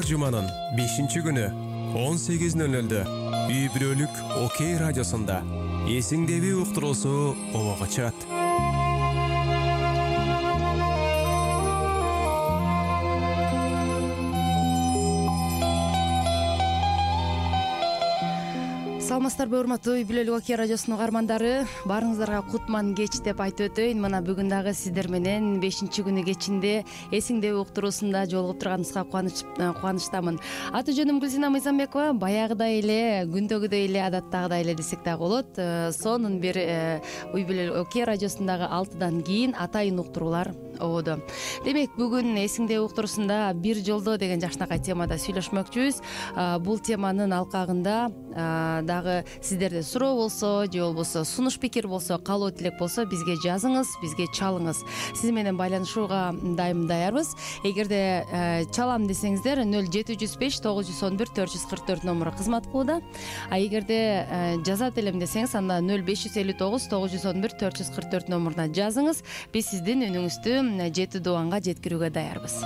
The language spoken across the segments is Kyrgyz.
жуманын 5-күнү 18:00 Үй Бүлөлүк Окей радиосунда эсиңдеби уктуруусу обого чыгат. Саламатсыздарбы, урматтуу Үй Бүлөлүк Окей радиосунун угармандары, баарыңыздарга кутман кеч деп айтып өтөйүн. Мына бүгүн дагы сиздер менен 5-күнү кечинде эсиңдеби уктуруусунда жолугуп турганыбызга кубанычтамын. Аты жөнүм Гүлсина Мыйзамбекова. Баягыдай эле, күндөгүдөй эле, адаттагыдай эле десек дагы болот. Сонун бир Үй Бүлөлүк Окей радиосундагы 6-дан кийин атайын уктуруулар ободо. Демек, бүгүн эсиңдеби уктуруусунда бир жолдо деген жакшынакай темада сүйлөшмөкчүбүз. Бул теманын алкагында дагы сиздерде суроо болсо же болбосо сунуш пикир болсо, каалоо тилек болсо бизге жазыңыз, бизге чалыңыз. Сиз менен байланышууга дайым даярбыз. Эгерде чалам десеңиздер 0705 911 444 номуру кызмат кылууда. А эгерде жазат элем десеңиз, анда 0559 911 444 номуруна жазыңыз. Биз сиздин үнүңүздү жети дубанга жеткирүүгө даярбыз.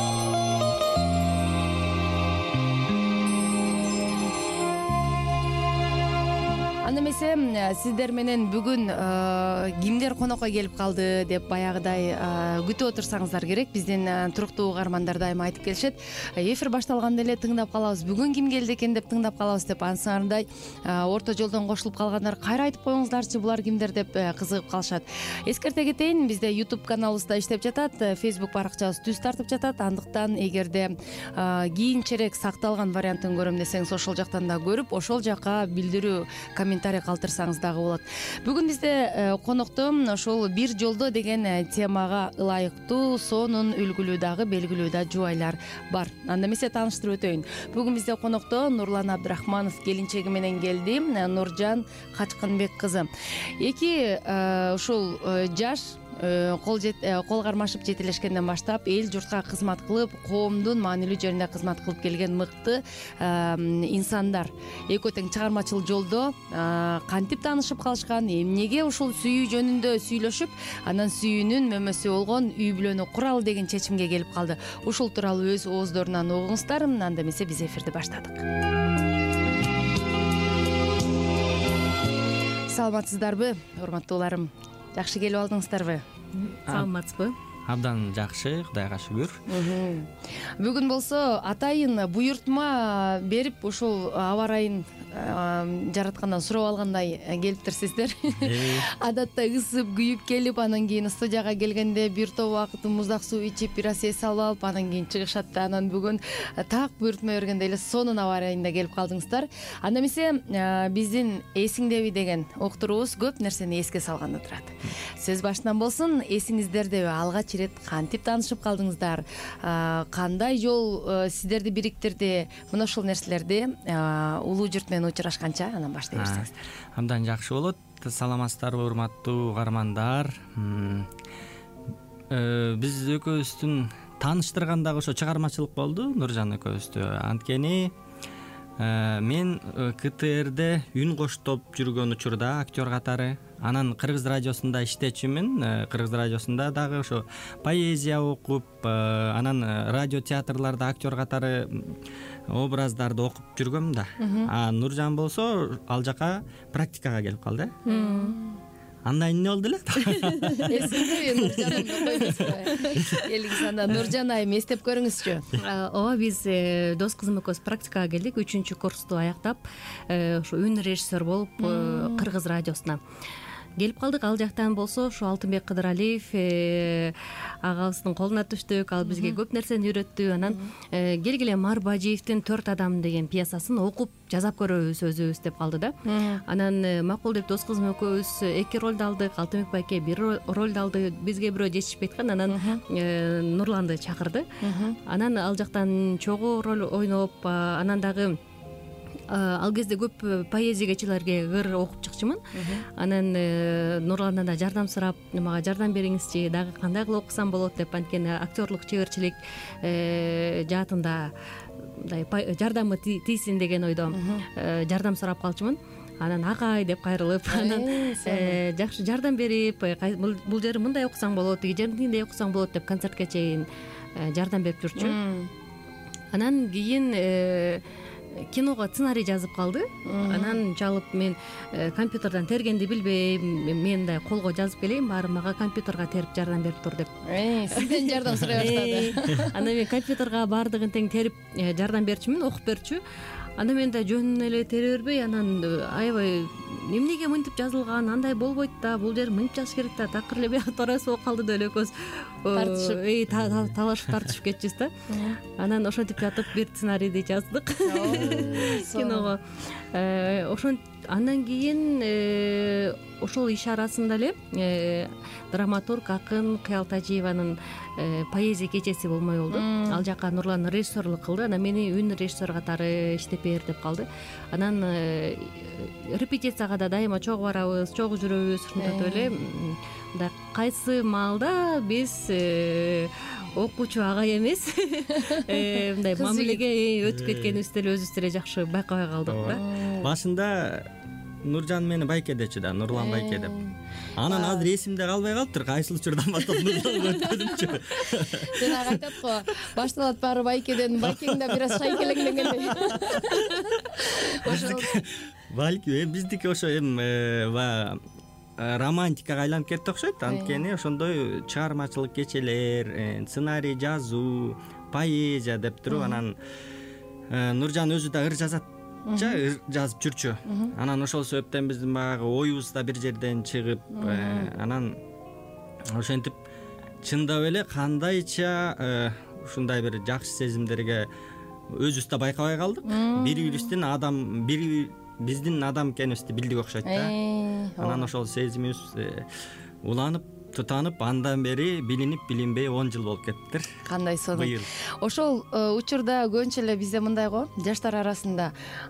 Анда эмесе сиздер менен бүгүн кимдер конокко келип калды деп баягыдай күтүп отурсаңыздар керек. Биздин туруктуу угармандар дайыма айтып келишет. Эфир башталганда эле тыңдап калабыз. Бүгүн ким келди экен деп тыңдап калабыз деп ансыңардай орто жолдон кошулуп калгандар кайра айтып коюңуздарчы, булар кимдер деп кызыгып калышат. Эскерте кетейин, бизде YouTube каналыбызда иштеп жатат, Facebook баракчабыз түз тартып жатат. Андыктан эгерде кийинчерээк сакталган вариантын көрөм десеңиз, ошол жактан да көрүп, ошол жакка билдирүү, комментарий калтырсаңыз дагы болот. Бүгүн бизде конокто ошол бир жолдо деген темага ылайыктуу, сонун үлгүлүү дагы белгилүү да жубайлар бар. Анда эмесе тааныштырып өтөйүн. Бүгүн бизде конокто Нурлан Абдрахманов келинчеги менен келди, Нуржан Качкынбек кызы. Эки ушул жаш кол кармашып жетелешкенден баштап эл журтка кызмат кылып, коомдун маанилүү жеринде кызмат кылып келген мыкты инсандар. Экөө тең чыгармачыл жолдо кантип таанышып калышкан, эмнеге ушул сүйүү жөнүндө сүйлөшүп, анан сүйүүнүн мөмөсү болгон үй бүлөнү куралы деген чечимге келип калды. Ушул тууралуу өз ооздорунан угуңуздар. Анда эмесе биз эфирди баштадык. Саламатсыздарбы, урматтууларым? Жакшы келип алдыңыздарбы? Саламатсызбы? Абдан жакшы, Кудайга шүгүр. Бүгүн болсо атайын буйртма берип, ушул аба ырайын жараткандан сурап алгандай келиптирсиздер. Адатта ысып, күйүп келип, анан кийин студияга келгенде бир топ убакыт муздак суу ичип, бир аз эс алып алып, анан кийин чыгышат да, анан бүгүн так буйртма бергендей эле сонун аба ырайында келип калдыңыздар. Анда эмесе биздин эсиңдеби деген уктуруубуз көп нерсени эске салганда турат. Сөз башынан болсун, эсиңиздердеби алгач ирет кантип таанышып калдыңыздар, кандай жол сиздерди бириктирди, мына ошол нерселерди улуу журт менен учурашканча анан баштай берсеңиздер. Абдан жакшы болот. Саламатсыздарбы, урматтуу угармандар? Биз экөөбүздүн тааныштыргандагы ошо чыгармачылык болду, Нуржан экөөбүздү. Анткени мен КТРде үн коштоп жүргөн учурда актер катары, анан Кыргыз радиосунда иштечүмүн. Кыргыз радиосунда дагы ошо поэзия окуп, анан радио театрларда актер катары образдарды окуп жүргөм да. Нуржан болсо ал жака практикага келип калды. Анда эмне болду эле? Эсиңдеби Нуржан? Элиңиз анда Нуржан айым эстеп көрүңүзчү. Ооба, биз дос кызым экөөбүз практикага келдик, 3-курсту аяктап, ошо үн режиссер болуп Кыргыз радиосуна келип калдык. Ал жактан болсо ушу Алтынбек Кыдыралиев агабыздын колуна түштүк. Ал бизге көп нерсени үйрөттү. Анан келгиле Марбажиевдин 4 адам деген пьесасын окуп жазап көрөбүз өзүбүз деп калды да. Анан макул деп дос кызым экөөбүз 2 ролду алдык, Алтынбек байке 1 ролду алды. Бизге бирөө жетишпей аткан, анан Нурланды чакырды. Анан ал жактан чогуу роль ойноп, анан дагы ал кезде көп поэзия кечелерге ыр окуп чыкчумун. Анан Нурландан да жардам сурап, мага жардам бериңизчи, дагы кандай кылып окусам болот деп, анткени актерлук чеберчилик жаатында жардамы тийсин деген ойдо жардам сурап калчумун. Анан акай деп кайрылып, анан жакшы жардам берип, бул жерин мындай окусаң болот, тиги жерин тигиндей окусаң болот деп концертке чейин жардам берип жүрчү. Анан кийин киного сценарий жазып калды. Анан жалып мен компьютерден тергенди билбейм, мен мындай колго жазып келейин, баары мага компьютерга терип жардам берип тур деп. Сизден жардам сурай баштады. Анан мен компьютерга баардыгын тең терип жардам берчүмүн, окуп берчү. Анда мен да жөн эле тере бербей, анан аябай эмнеге мынтип жазылган, андай болбойт да, бул жер мынтип жазыш керек да, такыр эле биягы тоорасы болуп калды деп эле экөөбүз талашып тартышып кетчүбүз да. Анан ошентип жатып бир сценарийди жаздык киного. Андан кийин ошол иш арасында эле драматург акын Кыял Тажиеванын поэзия кечеси болмой болду. Ал жака Нурлан режиссерлук кылды. Анан мени үн режиссер катары иштеп бер деп калды. Анан репетицияга да дайыма чогуу барабыз, чогуу жүрөбүз. Ошондой эле мындай кайсы маалда биз окуучу агай эмес мындай мамилеге өтүп кеткенибизди деле өзүбүз деле жакшы байкабай калдык да. Башында Нуржан мени Байке дечү да, Нурлан Байке деп. Анан азыр эсимде калбай калыптыр, кайсыл учурдан баштап Нурланга өткөдүмчү. Жанагы айтат го, башталат баары Байкеден, Байкең да бир аз шайкелеңдегендей. Балки биздики ошо баягы романтикага айланып кетти окшойт. Анткени ошондой чыгармачылык кечелер, сценарий жазуу, поэзия деп туруп анан Нуржан өзү да ыр жазат. Жазып жүрчү. Анан ошол себептен биздин баягы оюбуз да бир жерден чыгып, анан ошентип чындап эле кандайча ушундай бир жакшы сезимдерге өзүбүз да байкабай калдык. Биздин адам экенибизди билдик окшойт да. Анан ошол сезимибиз уланып, тутанып, андан бери билинип билинбей 10 жыл болуп кетиптир. Кандай сонун. Ошол учурда көбүнчө эле бизде мындай го, жаштар арасында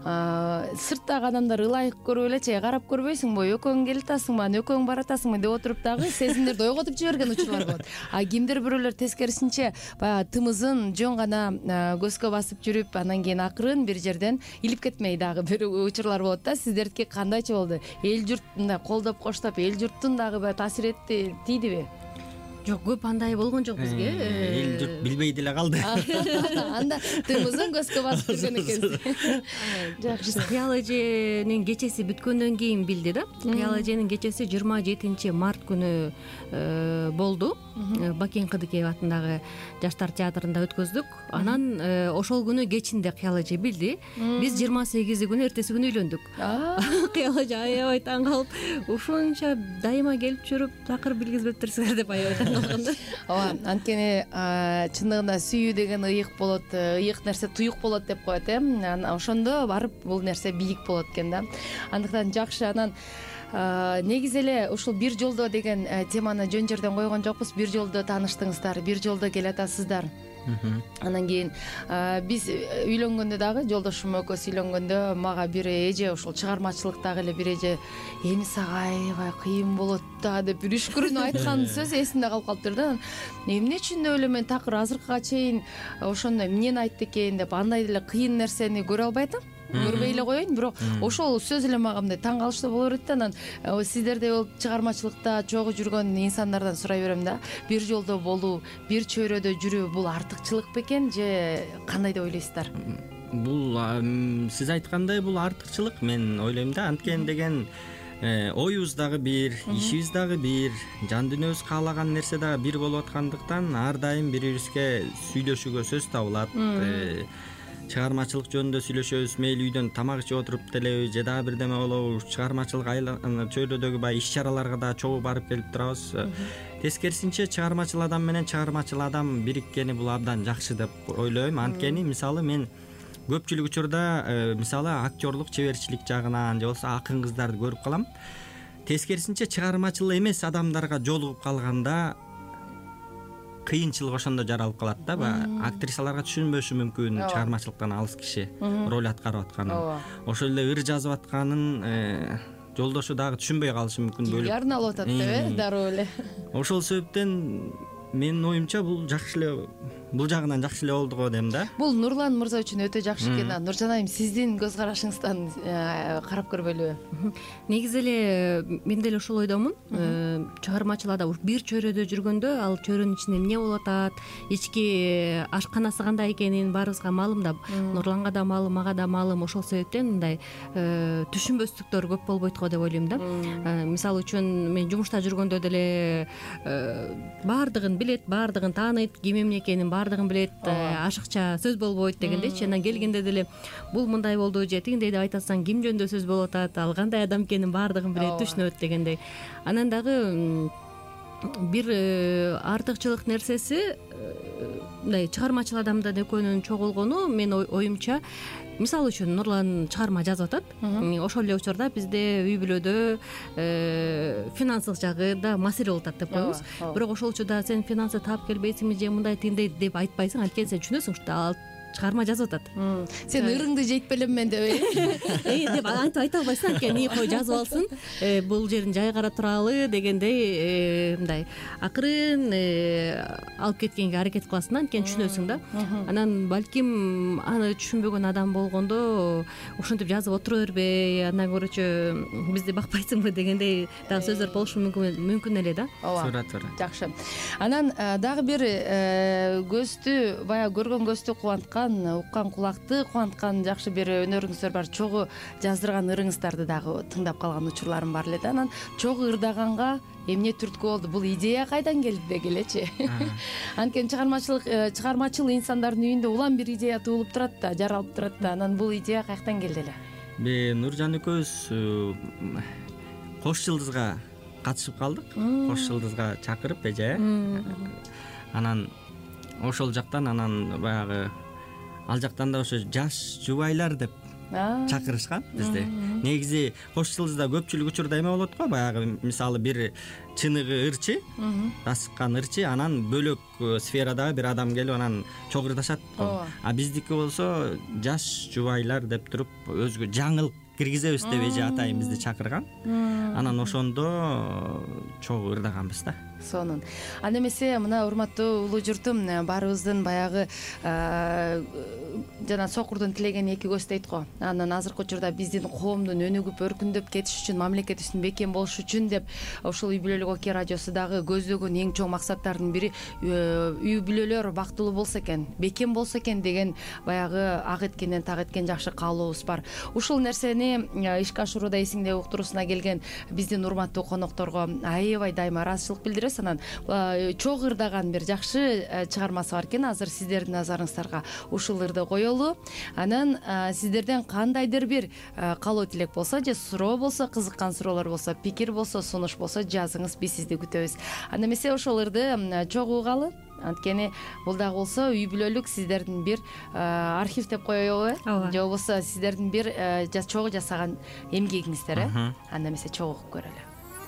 сырттагы адамдар ылайык көрүп элечи, карап көрбөйсүңбү, экөөң келатасыңбы, экөөң баратасыңбы деп отуруп дагы сезимдерди ойготуп жиберген учурлар болот. А кимдир бирөөлөр тескерисинче баягы тымызын жөн гана көзгө басып жүрүп, анан кийин акырын бир жерден илип кетмей дагы бир учурлар болот да. Сиздердики кандайча болду? Эл журт мындай колдоп коштоп, эл журттун дагы баягы таасир тийдиби? Жок, көп андай болгон жок бизге. Эл журт билбей деле калды. Анда тымызын көзгө басып жүргөн экенсиз. Жакшы. Кыял эженин кечеси бүткөндөн кийин билди да. Кыял эженин кечеси 27 март күнү болду. Бакен Кыдыкеев атындагы жаштар театрында өткөздүк. Анан ошол күнү кечинде Кыял эже билди. Биз 28 күнү эртеси күнү үйлөндүк. Кыял эже аябай таң калып, ушунча дайыма келип жүрүп, такыр билгизбептирсиңер деп аябай таң калган. Ооба, анткени чындыгында сүйүү деген ыйык болот, ыйык нерсе туюк болот деп коет, ошондо барып бул нерсе бийик болот экен да. Андыктан жакшы. Анан негизи эле ушул бир жолдо деген теманы жөн жерден койгон жокпуз. Бир жолдо тааныштыңыздар, бир жолдо келатасыздар. Анан кийин биз үйлөнгөндө дагы жолдошум экөөс үйлөнгөндө мага бир эже ушул чыгармачылыктагы эле бир эже эми сага аябай кыйын болот да деп бир үшкүрүнүп айткан сөз эсимде калып калыптыр да. Эмне үчүн эле мен такыр азыркыга чейин ошондой эмнени айтты экен деп андай деле кыйын нерсени көрө албай атам. Көрбөй эле коеюн, бирок ошол сөз эле мага мындай таң калыштуу боло берет да. Анан сиздердей болуп чыгармачылыкта чогуу жүргөн инсандардан сурай берем да. Бир жолдо болуу, бир чөйрөдө жүрүү бул артыкчылык бекен же кандай деп ойлойсуздар? Бул сиз айткандай бул артыкчылык мен ойлойм да. Анткени деген оюбуз дагы бир, ишибиз дагы бир, жан дүйнөбүз каалаган нерсе дагы бир болуп аткандыктан ар дайым бири-бирибизге сүйлөшүүгө сөз табылат. Чыгармачылык жөнүндө сүйлөшөбүз, мейли үйдөн тамак ичип отуруп делеби же дагы бирдеме болобу, чыгармачылык чөйрөдөгү баягы иш чараларга да чогуу барып келип турабыз. Тескерисинче чыгармачыл адам менен чыгармачыл адам бириккени бул абдан жакшы деп ойлойм. Анткени мисалы мен көпчүлүк учурда мисалы актерлук чеберчилик жагынан же болбосо акын кыздарды көрүп калам. Тескерисинче чыгармачыл эмес адамдарга жолугуп калганда кыйынчылык ошондо жаралып калат да. Актрисаларга түшүнбөшү мүмкүн чыгармачылыктан алыс киши роль аткарып атканын. Ошол эле ыр жазып атканын жолдошу дагы түшүнбөй калышы мүмкүн. Бөлүп арналып атат деп дароо эле. Ошол себептен менин оюмча бул жакшы эле бул жагынан жакшы эле болду го дейм да. Бул Нурлан мырза үчүн өтө жакшы экен. Нуржан айым, сиздин көз карашыңыздан карап көрбөйлүбү? Негизи эле мен деле ошол ойдомун. Чыгармачыларда бир чөйрөдө жүргөндө ал чөйрөнүн ичинде эмне болуп атат, ички ашканасы кандай экенин баарыбызга маалым да. Нурланга да маалым, мага да маалым. Ошол себептен мындай түшүнбөстүктөр көп болбойт го деп ойлойм да. Мисалы үчүн мен жумушта жүргөндө деле баардыгын билет, баардыгын тааныйт, ким эмне экенин баардыгын билет, ашыкча сөз болбойт дегендейчи. Анан келгенде деле бул мындай болду же тигиндей деп айтасаң ким жөнүндө сөз болуп атат, ал кандай адам экенин баардыгын билет, түшүнөт дегендей. Анан дагы бир артыкчылык нерсеси мындай чыгармачыл адамдын экөөнүн чогулгону менин оюмча. Мисалы үчүн Нурлан чыгарма жазып атат. Ошол эле учурда бизде үй бүлөдө финансылык жагы да маселе болуп атат деп коебуз. Бирок ошол учурда сен финансы таап келбейсиңби же мындай тигиндей деп айтпайсың, анткени сен түшүнөсүң что ал чыгарма жазып атат. Сен ырыңды жейтпелем мен деп деп антип айта албайсың, анткени кой жазып алсын, бул жерин жай карап туралы дегендей мындай акырын алып кеткенге аракет кыласың да, анткени түшүнөсүң да. Анан балким аны түшүнбөгөн адам болгондо ушинтип жазып отура бербей, андан көрөчү бизди бакпайсыңбы дегендей дагы сөздөр болушу мүмкүн эле да. Туура туура. Жакшы. Анан дагы бир көздү баягы көргөн көздү кубанткан, уккан кулакты кубанткан жакшы бир өнөрүңүздөр бар. Чогуу жаздырган ырыңыздарды дагы тыңдап калган учурларым бар эле да. Анан чогуу ырдаганга эмне түрткү болду? Бул идея кайдан келди дегилечи? Анткени чыгармачыл инсандардын үйүндө улам бир идея туулуп турат да, жаралып турат да. Анан бул идея каяктан келди эле? Нуржан экөөбүз Кош жылдызга катышып калдык. Кош жылдызга чакырып эже. Анан ошол жактан баягы ал жактан да ошо жаш жубайлар деп чакырышкан бизди. Негизи Кош жылдызда көпчүлүк учурда эме болот го, баягы мисалы бир чыныгы ырчы, басыккан ырчы, анан бөлөк сферадагы бир адам келип анан чогурдашат го. А биздики болсо жаш жубайлар деп туруп өзгө жаңылык киргизебиз деп эже атайын бизди чакырган. Анан ошондо чогуу ырдаганбыз да. Сонун. Анда эмесе мына урматтуу улуу журтум, баарыбыздын баягы жана сокурдун тилеген эки көз дейт го. Анан азыркы учурда биздин коомдун өнүгүп өркүндөп кетиш үчүн, мамлекетибиздин бекем болуш үчүн деп ошол үй бүлөлүк Окей радиосу дагы көздөгөн эң чоң максаттардын бири үй бүлөлөр бактылуу болсо экен, бекем болсо экен деген баягы ак эткенден так эткен жакшы каалообуз бар. Ушул нерсени ишке ашырууда эсиңде уктуруусуна келген биздин урматтуу конокторго аябай дайыма ыраазычылык билдиребиз. Анан чогуу ырдаган бир жакшы чыгармасы бар экен. Азыр сиздердин назарыңыздарга ушул ырды коелу. Анан сиздерден кандайдыр бир каалоо тилек болсо же суроо болсо, кызыккан суроолор болсо, пикир болсо, сунуш болсо жазыңыз, биз сизди күтөбүз. Анда эмесе ошол ырды чогуу угалы. Анткени бул дагы болсо үй бүлөлүк сиздердин бир архив деп коелубу? Же болбосо сиздердин бир чогуу жасаган эмгегиңиздер, Анда эмесе чогуу угуп көрөлү.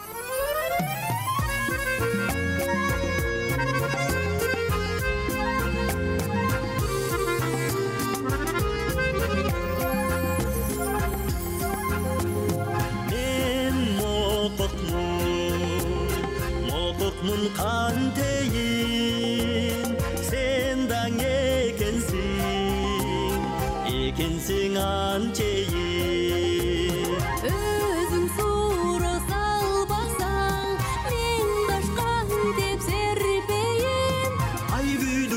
Кантейин сен даң экенсиң анчейин өзүң суроо салбасаң мен башка деп серпейин ай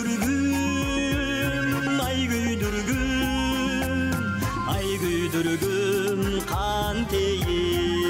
күйдүргүм кантейин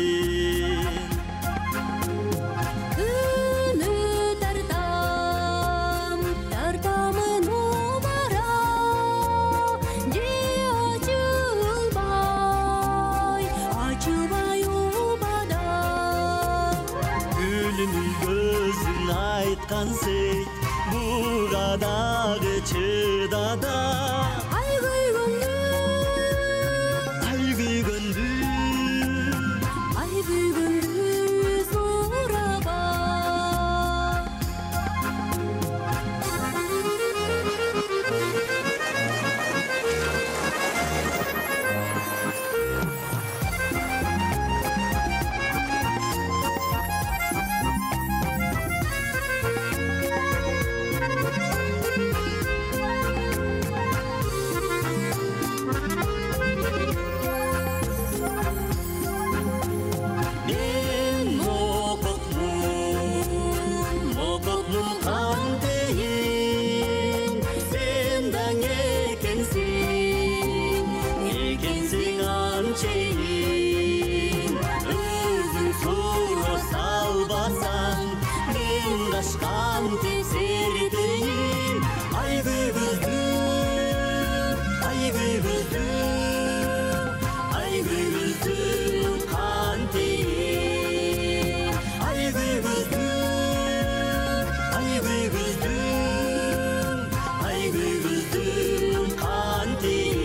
Айтқансый буга дагы чыдада ай күйгөндү сураба айгүлдүң кантейин айгүлдүң кантейин.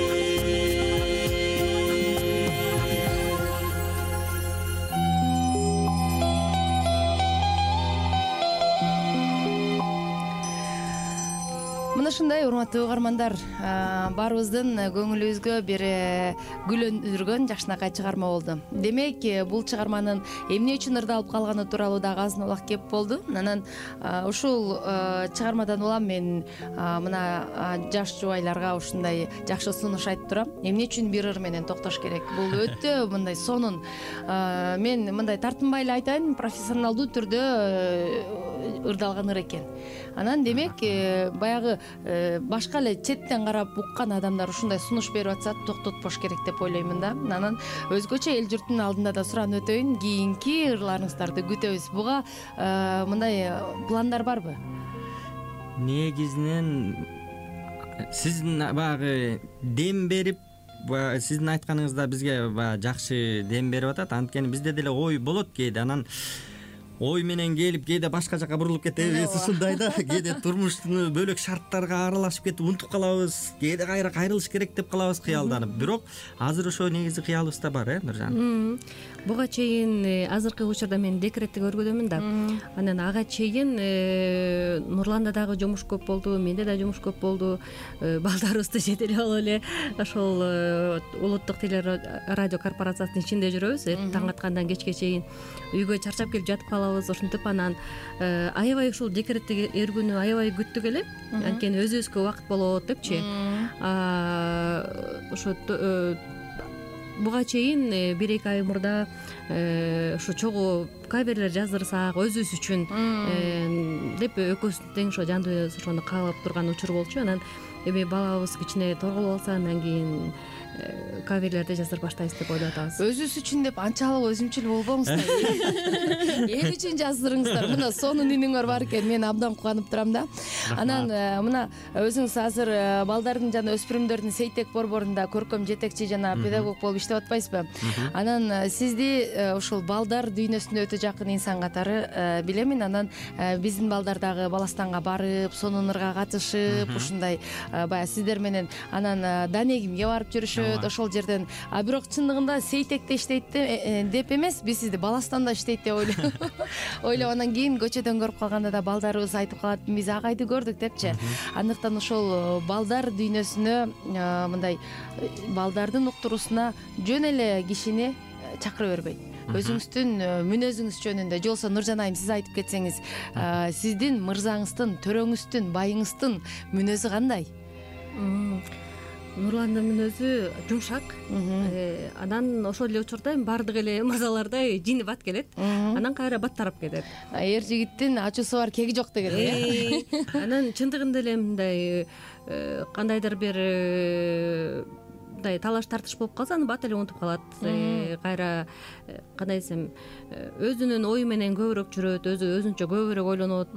Мына ушундай урматтуу угармандар, баарыбыздын көңүлүбүзгө бир гүлөндүргөн жакшынакай чыгарма болду. Демек, бул чыгарманын эмне үчүн ырдалып калганы тууралуу дагы азын улак кеп болду. Анан ушул чыгармадан улам мен мына жаш жубайларга ушундай жакшы сунуш айтып турам. Эмне үчүн бир ыр менен токтош керек? Бул өтө мындай сонун. Мен мындай тартынбай эле айтайын, профессионалдуу түрдө ырдалган ыр экен. Анан демек, баягы башка эле четтен карап уккан адамдар ушундай сунуш берип атса токтотпош керек деп ойлоймун да. Анан өзгөчө эл журттун алдында да суранып өтөйүн, кийинки ырларыңыздарды күтөбүз. Буга мындай пландар барбы? Негизинен сиздин баягы дем берип, сиздин айтканыңызда бизге жакшы дем берип атат. Анткени бизде деле ой болот кээде, анан ой менен келип кээде башка жака бурулуп кетебиз, ушундай да. Кээде турмуштун бөлөк шарттарга аралашып кетип унутуп калабыз, кээде кайра кайрылыш керек деп калабыз кыялданып. Бирок азыр ошо негизи кыялыбызда бар, Нуржан. Буга чейин азыркы учурда мен декретти көргөдөмүн да. Анан ага чейин Нурланда дагы жумуш көп болду, менде да жумуш көп болду. Балдарыбызды жетелеп алып эле ошол улуттук телерадио корпорациясынын ичинде жүрөбүз. Таң аткандан кечке чейин үйгө чарчап келип жатып калабыз. Ошентип анан аябай ушул декретти эр күнү аябай күттүк эле. Анткени өзүбүзгө убакыт болот депчи. Ошо буга чейин 1-2 ай мурда ушу чогуу каверлер жаздырсак өзүбүз үчүн деп экөөбүз тең ошо жандуу ошону каалап турган учур болчу. Анан эми балабыз кичине торголуп алса, андан кийин каверлерди жаздырып баштайбыз деп ойлоп атабыз. Өзүбүз үчүн деп анчалык өзүмчүл болбоңуздар. Эл үчүн жаздырыңыздар. Мына сонун үнүңөр бар экен. Мен абдан кубанып турам да. Анан мына өзүңүз азыр балдардын жана өспүрүмдөрдүн Сейтек борборунда көркөм жетекчи жана педагог болуп иштеп атпайсызбы? Анан сизди ушул балдар дүйнөсүнө өтө жакын инсан катары билемин. Анан биздин балдар дагы Баластанга барып, сонун ырга катышып, ушундай баягы сиздер менен анан Данегимге барып жүрүшөт. Ошол жерден, бирок чындыгында Сейтекте иштейт деп эмес, биз сизди Баластанда иштейт деп ойлоп анан кийин көчөдөн көрүп калганда да балдарыбыз айтып калат, биз агайды көрдүк депчи. Андыктан ошол балдар дүйнөсүнө мындай балдардын уктуруусуна жөн эле кишини чакыра бербейт. Өзүңүздүн мүнөзүңүз жөнүндө, же болбосо Нуржан айым сиз айтып кетсеңиз, сиздин мырзаңыздын, төрөңүздүн, байыңыздын мүнөзү кандай? Нурландын мүнөзү жумшак. Анан ошол эле учурда баардык эле мырзалардай жини бат келет. Анан кайра баттарап кетет. Эр жигиттин ачуусу бар, кеги жок деген э. Анан чындыгында эле мындай кандайдыр бир мындай талаш тартыш болуп калса, аны бат эле унутуп калат. Кайра кандай десем, өзүнүн ою менен көбүрөөк жүрөт, өзүнчө көбүрөөк ойлонот.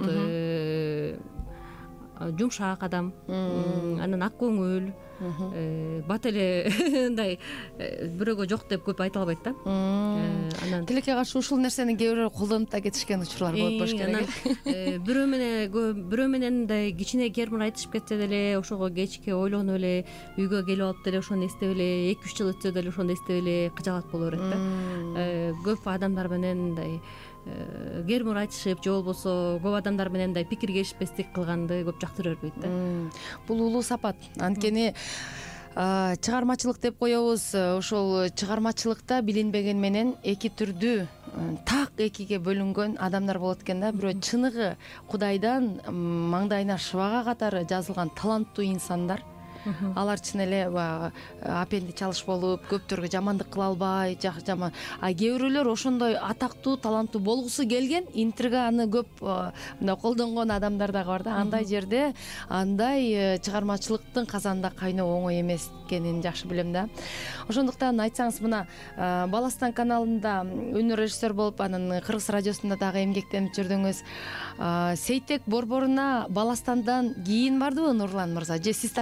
Жумшак адам, анан ак көңүл, бат эле мындай бирөөгө жок деп көп айта албайт да. Анан тилекке каршы ушул нерсени кээ бирөө колдонуп да кетишкен учурлар болот болуш керек. Бирөө менен мындай кичине кермир айтышып кетсе деле, ошого кечке ойлонуп эле үйгө келип алып деле ошону эстеп эле 2-3 жыл өтсө деле ошону эстеп эле кыжаалат боло берет да. Көп адамдар менен мындай кермир айтышып, же болбосо көп адамдар менен мындай пикир келишпестик кылганды көп жактыра бербейт да. Бул улуу сапат. Анткени чыгармачылык деп коебуз. Ошол чыгармачылыкта билинбеген менен эки түрдүү так экиге бөлүнгөн адамдар болот экен да. Бирөө чыныгы Кудайдан маңдайына шыбага катары жазылган таланттуу инсандар. Алар чын эле апенди чалыш болуп, көптөргө жамандык кыла албай, жаман. Кээ бирөөлөр ошондой атактуу, таланттуу болгусу келген, интриганы көп мындай колдонгон адамдар дагы бар да. Андай жерде андай чыгармачылыктын казанында кайноо оңой эмес экенин жакшы билем да. Ошондуктан айтсаңыз, мына Баластан каналында үнүү режиссер болуп, анан Кыргыз радиосунда дагы эмгектенип жүрдүңүз. Сейтек борборуна Баластандан кийин бардыбы Нурлан мырза? Же сиз тартып кеттиңиз?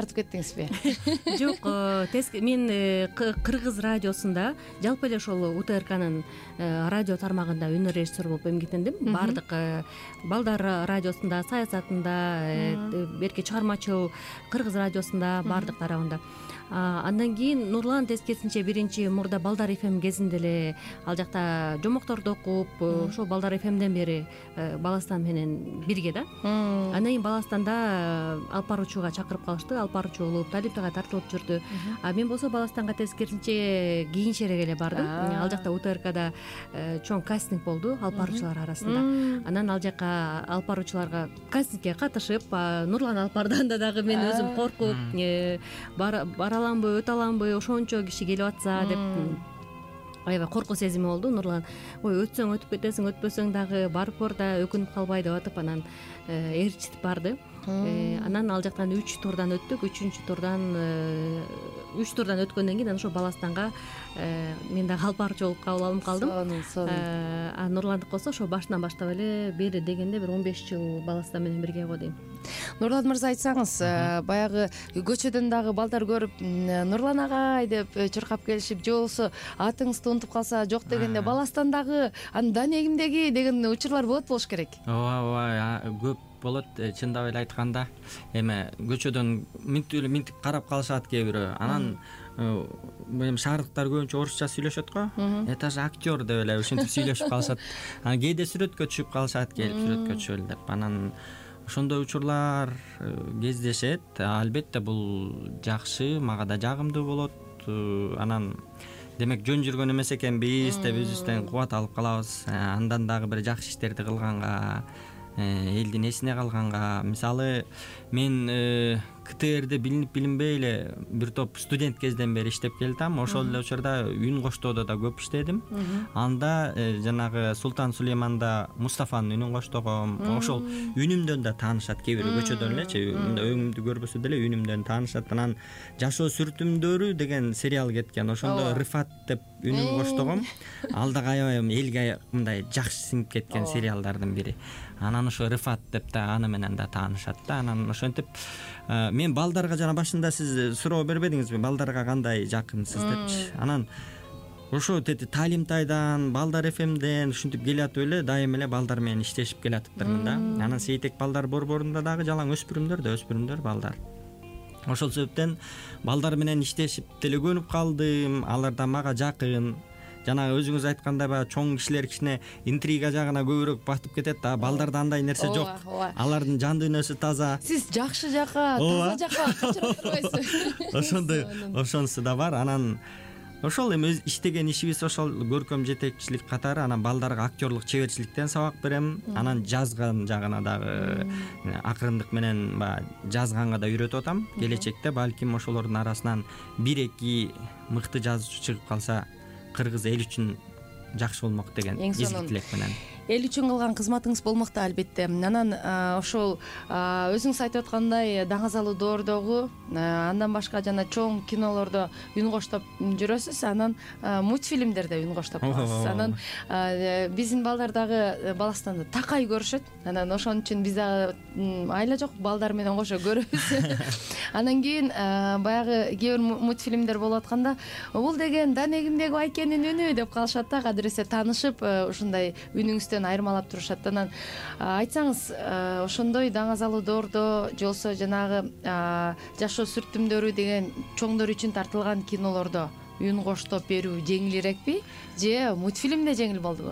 элеңизби? Жок, мен Кыргыз радиосунда жалпы эле ошол УТРКнын радио тармагында үнөө режиссер болуп эмгектендим. Баардык балдар радиосунда, саясатында, берки чыгармачыл Кыргыз радиосунда, баардык тарабында. Андан кийин Нурлан тескерисинче биринчи мурда Балдар FM кезинде эле ал жакта жомокторду окуп, ошол Балдар FMден бери Баластан менен бирге да. Андан кийин Баластанда алып баруучуга чакырып калышты, алып баруучу болуп Талиптага тартылып жүрдү. Мен болсо Баластанга тескерисинче кийинчерээк эле бардым. Ал жакта УТРКда чоң кастинг болду алып баруучулар арасында. Анан ал жака алып баруучуларга кастингке катышып, Нурлан алып бардыганда дагы мен өзүм коркуп бара аламбы, өтө аламбы, ошончо киши келип атса деп аябай коркуу сезими болду. Нурлан ой өтсөң өтүп кетесиң, өтпөсөң дагы барып кор да өкүнүп калбай деп атып анан ээрчитип барды. Анан ал жактан 3 турдан өттүк. 3 турдан өткөндөн кийин ошо Баластанга мен дагы алып баруучу болуп кабыл алынып калдым. Нурландык болсо ошо башынан баштап эле бери дегенде бир 15 жыл Баластан менен бирге го дейм. Нурлан мырза, айтсаңыз, баягы көчөдөн дагы балдар көрүп Нурлан агай деп чуркап келишип, же болбосо атыңызды унутуп калса жок дегенде Баластандагы анда негимдеги деген учурлар болуш керек. Ооба, көп болот. Чындап эле айтканда, эми көчөдөн минтип карап калышат кээ бирөө. Анан шаардыктар көбүнчө орусча сүйлөшөт го. Это же актер деп эле ушинтип сүйлөшүп калышат. Анан кээде сүрөткө түшүп калышат, келип сүрөткө түшөлү деп. Анан ошондой учурлар кездешет. Албетте бул жакшы, мага да жагымдуу болот. Анан демек жөн жүргөн эмес экенбиз деп өзүбүздөн кубат алып калабыз. Андан дагы бир жакшы иштерди кылганга, элдин эсине калганга. Мисалы мен КТРде билинип билинбей эле бир топ студент кезден бери иштеп келатам. Ошол эле учурда үн коштоодо да көп иштедим. Анда жанагы Султан Сулейманда Мустафанын үнүн коштогом. Ошол үнүмдөн да таанышат, кээ бирөө көчөдөн элечи мындай өңүмдү көрбөсө деле үнүмдөн таанышат. Анан Жашоо сүртүмдөрү деген сериал кеткен. Ошондо Рыфат деп үнүн коштогом. Ал да аябай элге мындай жакшы сиңип кеткен сериалдардын бири. Анан ошо Рыфат деп да аны менен да таанышат да. Анан ошентип мен балдарга жана башында сиз суроо бербедиңизби, балдарга кандай жакынсыз депчи. Анан ошо Талимтайдан, Балдар FMден ушинтип келатып эле дайым эле балдар менен иштешип келатыптырмын да. Анан Сейтек балдар борборунда дагы жалаң өспүрүмдөр балдар. Ошол себептен балдар менен иштешип деле көнүп калдым. Алар да мага жакын. Жанагы өзүңүз айткандай баягы чоң кишилер кичине интрига жагына көбүрөөк батып кетет да. Балдарда андай нерсе жок. Алардын жан дүйнөсү таза. Сиз жакшы жака, таза жака качырып турбайсыз. Ошонусу да бар. Анан ошол эми иштеген ишибиз ошол көркөм жетекчилик катары. Анан балдарга актерлук чеберчиликтен сабак берем. Анан жазган жагына дагы акырындык менен баягы жазганга да үйрөтүп атам. Келечекте балким ошолордун арасынан 1-2 мыкты жазуучу чыгып калса кыргыз эл үчүн жакшы болмок деген изги тилек менен. Эл үчүн кылган кызматыңыз болмокта албетте. Анан ошол өзүңүз айтып аткандай Даңазалуу доордогу, андан башка жана чоң кинолордо үн коштоп жүрөсүз. Анан мультфильмдерде үн коштоп каласыз. Анан биздин балдар дагы Баластанда такай көрүшөт. Анан ошон үчүн биз дагы айла жок балдар менен кошо көрөбүз. Анан кийин баягы кээ бир мультфильмдер болуп атканда бул деген Данегимдеги Айкенин үнү деп калышат да. Кадыр эсе таанышып ушундай үнүңүздөн айырмалап турушат. Анан айтсаңыз, ошондой Даңазалуу доордо же болбосо жанагы Жашоо сүртүмдөрү деген чоңдор үчүн тартылган кинолордо үн коштоп берүү жеңилирекпи же мультфильмде жеңил болдубу?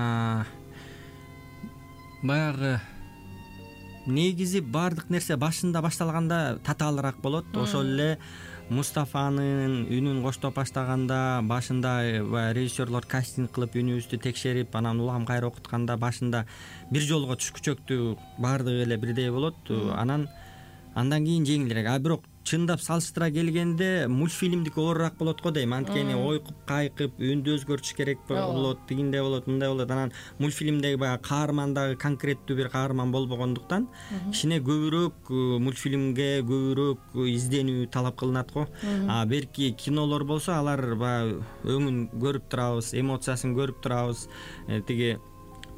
Баягы негизи баардык нерсе башында башталганда татаалыраак болот. Ошол эле Мустафанын үнүн коштоп баштаганда башында режиссерлор кастинг кылып үнүбүздү текшерип, анан улам кайра окутканда башында бир жолго түшкүчөктү баардыгы эле бирдей болот. Андан кийин жеңилирээк. Бирок чындап салыштыра келгенде мультфильмдики оорураак болот го дейм. Анткени ойкуп, кайкып, үндү өзгөртүш керек болот, тигинде болот, мындай болот. Анан мультфильмдеги баягы каарман дагы конкреттүү бир каарман болбогондуктан кичине көбүрөөк мультфильмге көбүрөөк изденүү талап кылынат го. Берки кинолор болсо алар баягы өңүн көрүп турабыз, эмоциясын көрүп турабыз. Тиги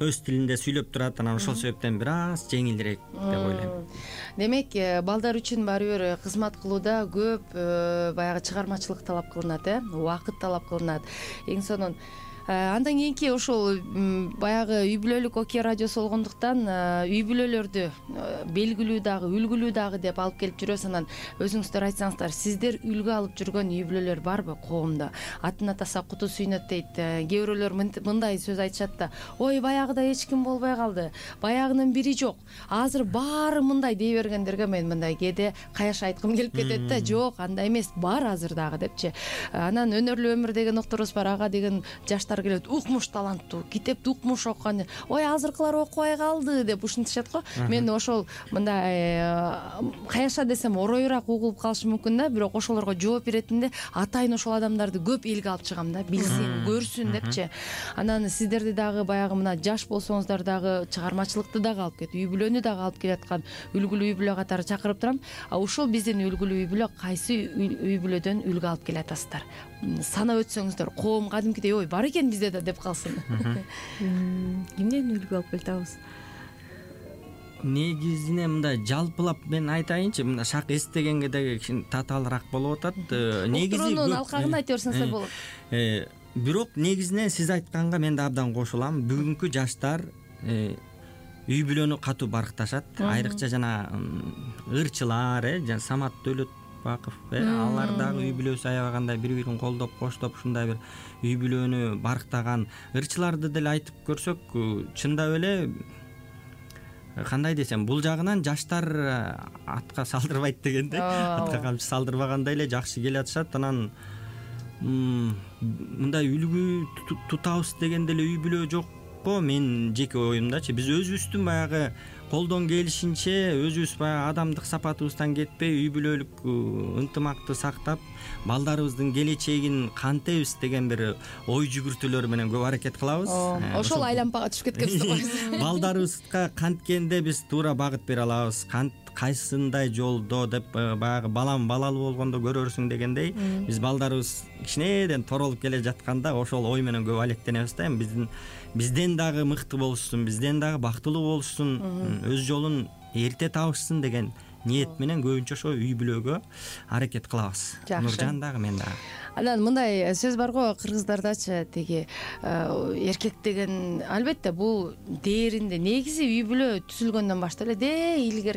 өз тилинде сүйлөп турат, анан ошол себептен бир аз жеңилирээк деп ойлойм. Демек, балдар үчүн баары бир кызмат кылууда көп баягы чыгармачылык талап кылынат, убакыт талап кылынат. Эң сонун андан кийинки ошол баягы үй бүлөлүк Окей радиосу болгондуктан үй бүлөлөрдү белгилүү дагы, үлгүлүү дагы деп алып келип жүрөсүз. Анан өзүңүздөр айтсаңыздар, сиздер үлгү алып жүргөн үй бүлөлөр барбы коомдо? Атын атаса куту сүйнөт дейт. Кээ бирөөлөр мындай сөз айтышат да: ой, баягыда эч ким болбой калды, баягынын бири жок, азыр баары мындай дей бергендерге мен мындай кээде каяш айткым келип кетет да: жок, андай эмес, бар азыр дагы депчи. Анан өнөрлүү өмүр деген докторубуз бар, ага деген жаштар келет, укмуш таланттуу, китепти укмуш оккан, ой, азыркылар окубай калды деп ушинтишат го. Мен ошол мындай каяша десем оройураак угулуп калышы мүмкүн да, бирок ошолорго жооп беретинде атайын ошол адамдарды көп элге алып чыгам да, билсин, көрсүн депчи. Анан сиздерди дагы баягы мына жаш болсоңуздар дагы чыгармачылыкты дагы алып кетип, үй бүлөнү дагы алып келаткан үлгүлүү үй бүлө катары чакырып турам. Ушул биздин үлгүлүү үй бүлө кайсы үй бүлөдөн үлгү алып келатасыздар? Санап өтсөңүздөр, коом кадимкидей ой бар экен бизде да деп калсын. Кимден үлгү алып келатабыз? Негизинен мындай жалпылап мен айтайынчы, мына шак эстегенге деги кичине татаалыраак болуп атат. Негизи алкагын айта берсеңиздер болот. Бирок негизинен сиз айтканга мен да абдан кошулам. Бүгүнкү жаштар үй бүлөнү катуу баркташат. Айрыкча жана ырчылар, жана Самат Дөлөтбаков, алар дагы үй бүлөсү аябагандай бири-бирин колдоп, коштоп ушундай бир үй бүлөнү барктаган ырчыларды деле айтып көрсөк, чындап эле кандай десем, бул жагынан жаштар атка салдырбайт дегендей, атка камчы салдырбагандай эле жакшы келатышат. Анан мындай үлгү тутабыз дегенде эле үй бүлө жокко, мен жеке оюмдачы, биз өзүбүздүн баягы колдон келишинче өзүбүз баягы адамдык сапатыбыздан кетпей, үй бүлөлүк ынтымакты сактап, балдарыбыздын келечегин кантебиз деген бир ой жүгүртүүлөр менен көп аракет кылабыз. Ошол айлампага түшүп кеткенбиз го. Балдарыбызга канткенде биз туура багыт бере алабыз, кайсындай жолдо деп баягы балам балалуу болгондо көрөрсүң дегендей, биз балдарыбыз кичинеден торолуп келе жатканда ошол ой менен көп алектенебиз да. Бизден дагы мыкты болушсун, бизден дагы бактылуу болушсун, өз жолун эрте табышсын деген ниет менен көбүнчө ошо үй бүлөгө аракет кылабыз. Нуржан дагы, мен дагы. Анан мындай сөз бар го кыргыздардачы, тиги эркек деген албетте бул дээринде негизи үй бүлө түзүлгөндөн баштап эле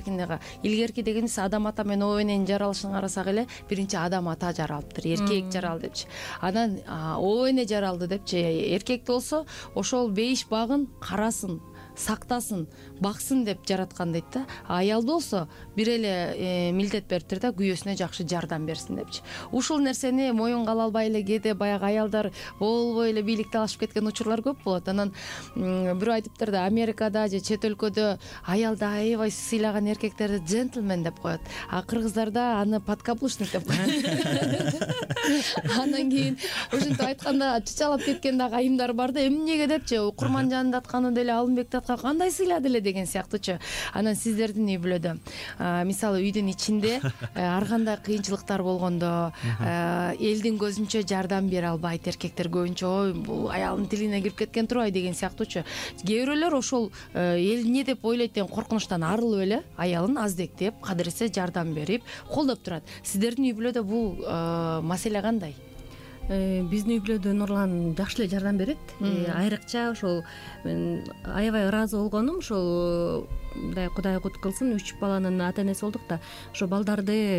илгерки дегенибиз адам ата менен обо эненин жаралышын карасак эле биринчи адам ата жаралыптыр, эркек жаралды депчи. Анан обо эне жаралды депчи. Эркекти болсо ошол бейиш багын карасын, сактасын, баксын деп жараткан дейт да. Аялды болсо бир эле милдет бериптир да, күйөөсүнө жакшы жардам берсин депчи. Ушул нерсени моюнга ала албай эле кээде баягы аялдар болбой эле бийликти алышып кеткен учурлар көп болот. Анан бирөө айтыптыр да, Америкада же чет өлкөдө аялды аябай сыйлаган эркектерди джентльмен деп коет, а кыргыздарда аны подкаблучник деп коет. Андан кийин ушинтип айтканда чычалап кеткен дагы айымдар бар да, эмнеге депчи, Курманжанды атканы деле Алымбекти кандай сыйлады эле деген сыяктуучу. Анан сиздердин үй бүлөдө мисалы үйдүн ичинде ар кандай кыйынчылыктар болгондо элдин көзүнчө жардам бере албайт эркектер көбүнчө, ой, бул аялдын тилине кирип кеткен турбайбы деген сыяктуучу. Кээ бирөөлөр ошол эл эмне деп ойлойт деген коркунучтан арылып эле аялын аздектеп, кадыресе жардам берип, колдоп турат. Сиздердин үй бүлөдө бул маселе кандай? Биздин үй бүлөдө Нурлан жакшы эле жардам берет. Айрыкча ошол мен аябай ыраазы болгонум, ошол мындай Кудай кут кылсын, 3 баланын ата энеси болдук да. Ошо балдар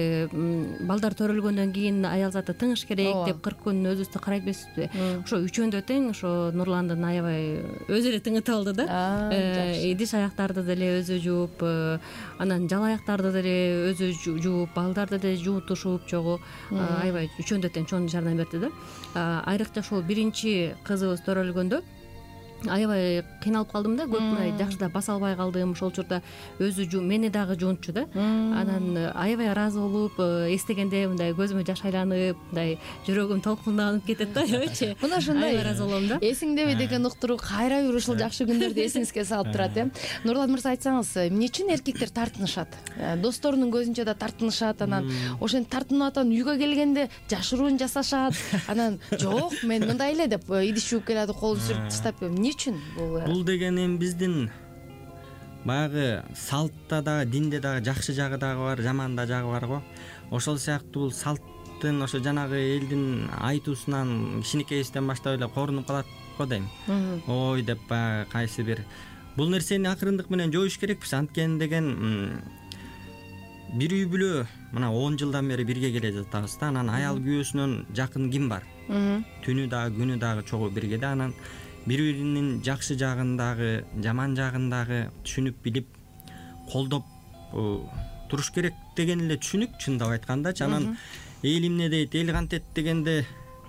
төрөлгөндөн кийин аял заты тыңыш керек деп 40 күн өзүбүздү карай берсизби. Ошо үчөөндө тең ошо Нурландын аябай өзү эле тыңытып алды да. Идиш аяктарды деле өзү жууп, анан жала аяктарды деле өзү жууп, балдарды деле жуутушуп жогу аябай үчөөндө тең чоң жардам берди да. Айрыкча ошол биринчи кызыбыз төрөлгөндө аябай кыйналып калдым да, көп мындай жакшы да баса албай калдым. Ошол учурда өзү мени дагы жуунчу да. Анан аябай ыраазы болуп, эстегенде мындай көзүмө жаш айланып, мындай жүрөгүм толкунданып кетет да, аябайчы. Мына ушундай ыраазы болом да. Эсиңдеби деген уктуруу кайра бир ушул жакшы күндөрдү эсиңизге салып турат, Нурлан мырза, айтсаңыз, эмне үчүн эркектер тартынышат? Досторунун көзүнчө да тартынышат, анан ошентип тартынып атан үйгө келгенде жашыруун жасашат. Анан жок, мен мындай эле деп идиш жууп келатып колун сүрүп таштап, Эмне үчүн бул деген эми биздин баягы салтта дагы динде дагы жакшы жагы дагы бар, жаман да жагы бар го. Ошол сыяктуу бул салттын ошо жанагы элдин айтуусунан кичинекейибизден баштап эле корунуп калат го дейм. Ой деп баягы кайсы бир бул нерсени акырындык менен жоюш керекпиз. Анткени деген бир үй бүлө мына 10 жылдан бери бирге келе жатабыз да. Анан аял күйөөсүнөн жакын ким бар? Түнү дагы күнү дагы чогуу бирге да. Анан бири биринин жакшы жагын дагы жаман жагын дагы түшүнүп билип колдоп туруш керек деген эле түшүнүк, чындап айткандачы. Анан эл эмне дейт, эл кантет дегенде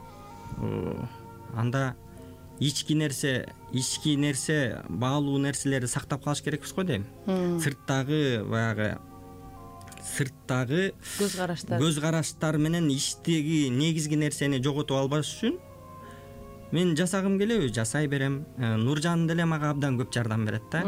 анда ички нерсе баалуу нерселерди сактап калыш керекпиз го дейм. Сырттагы көз караштар менен ичтеги негизги нерсени жоготуп албаш үчүн мен жасагым келеби, жасай берем. Нуржан деле мага абдан көп жардам берет да.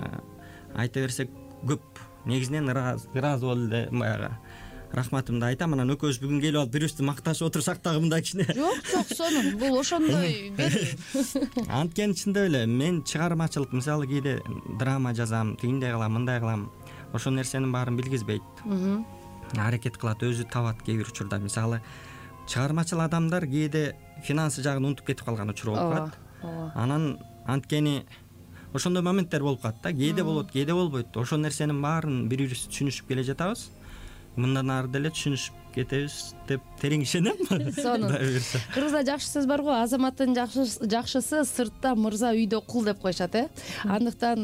Айта берсек көп. Негизинен ыраазы болду эле баягы рахматымды айтам. Анан экөөбүз бүгүн келип алып бирибизди макташып отурсак дагы мындай кичине. Жок, сонун. Бул ошондой бери. Анткени чындап эле мен чыгармачылык, мисалы кээде драма жазам, тигиндей кылам, мындай кылам. Ошол нерсенин баарын билгизбейт. Аракет кылат, өзү табат кээ бир учурда. Мисалы чыгармачыл адамдар кээде финансы жагын унутуп кетип калган учур болуп калат. Анан анткени ошондой моменттер болуп калат да. Кээде болот, кээде болбойт. Ошол нерсенин баарын бири-бирибизди түшүнүшүп келе жатабыз. Мындан ары деле түшүнүшүп кетебиз деп терең ишенем. Сонун. Кыргызда жакшы сөз бар го, азаматтын жакшысы сыртта, мырза үйдө кул деп коюшат, Андыктан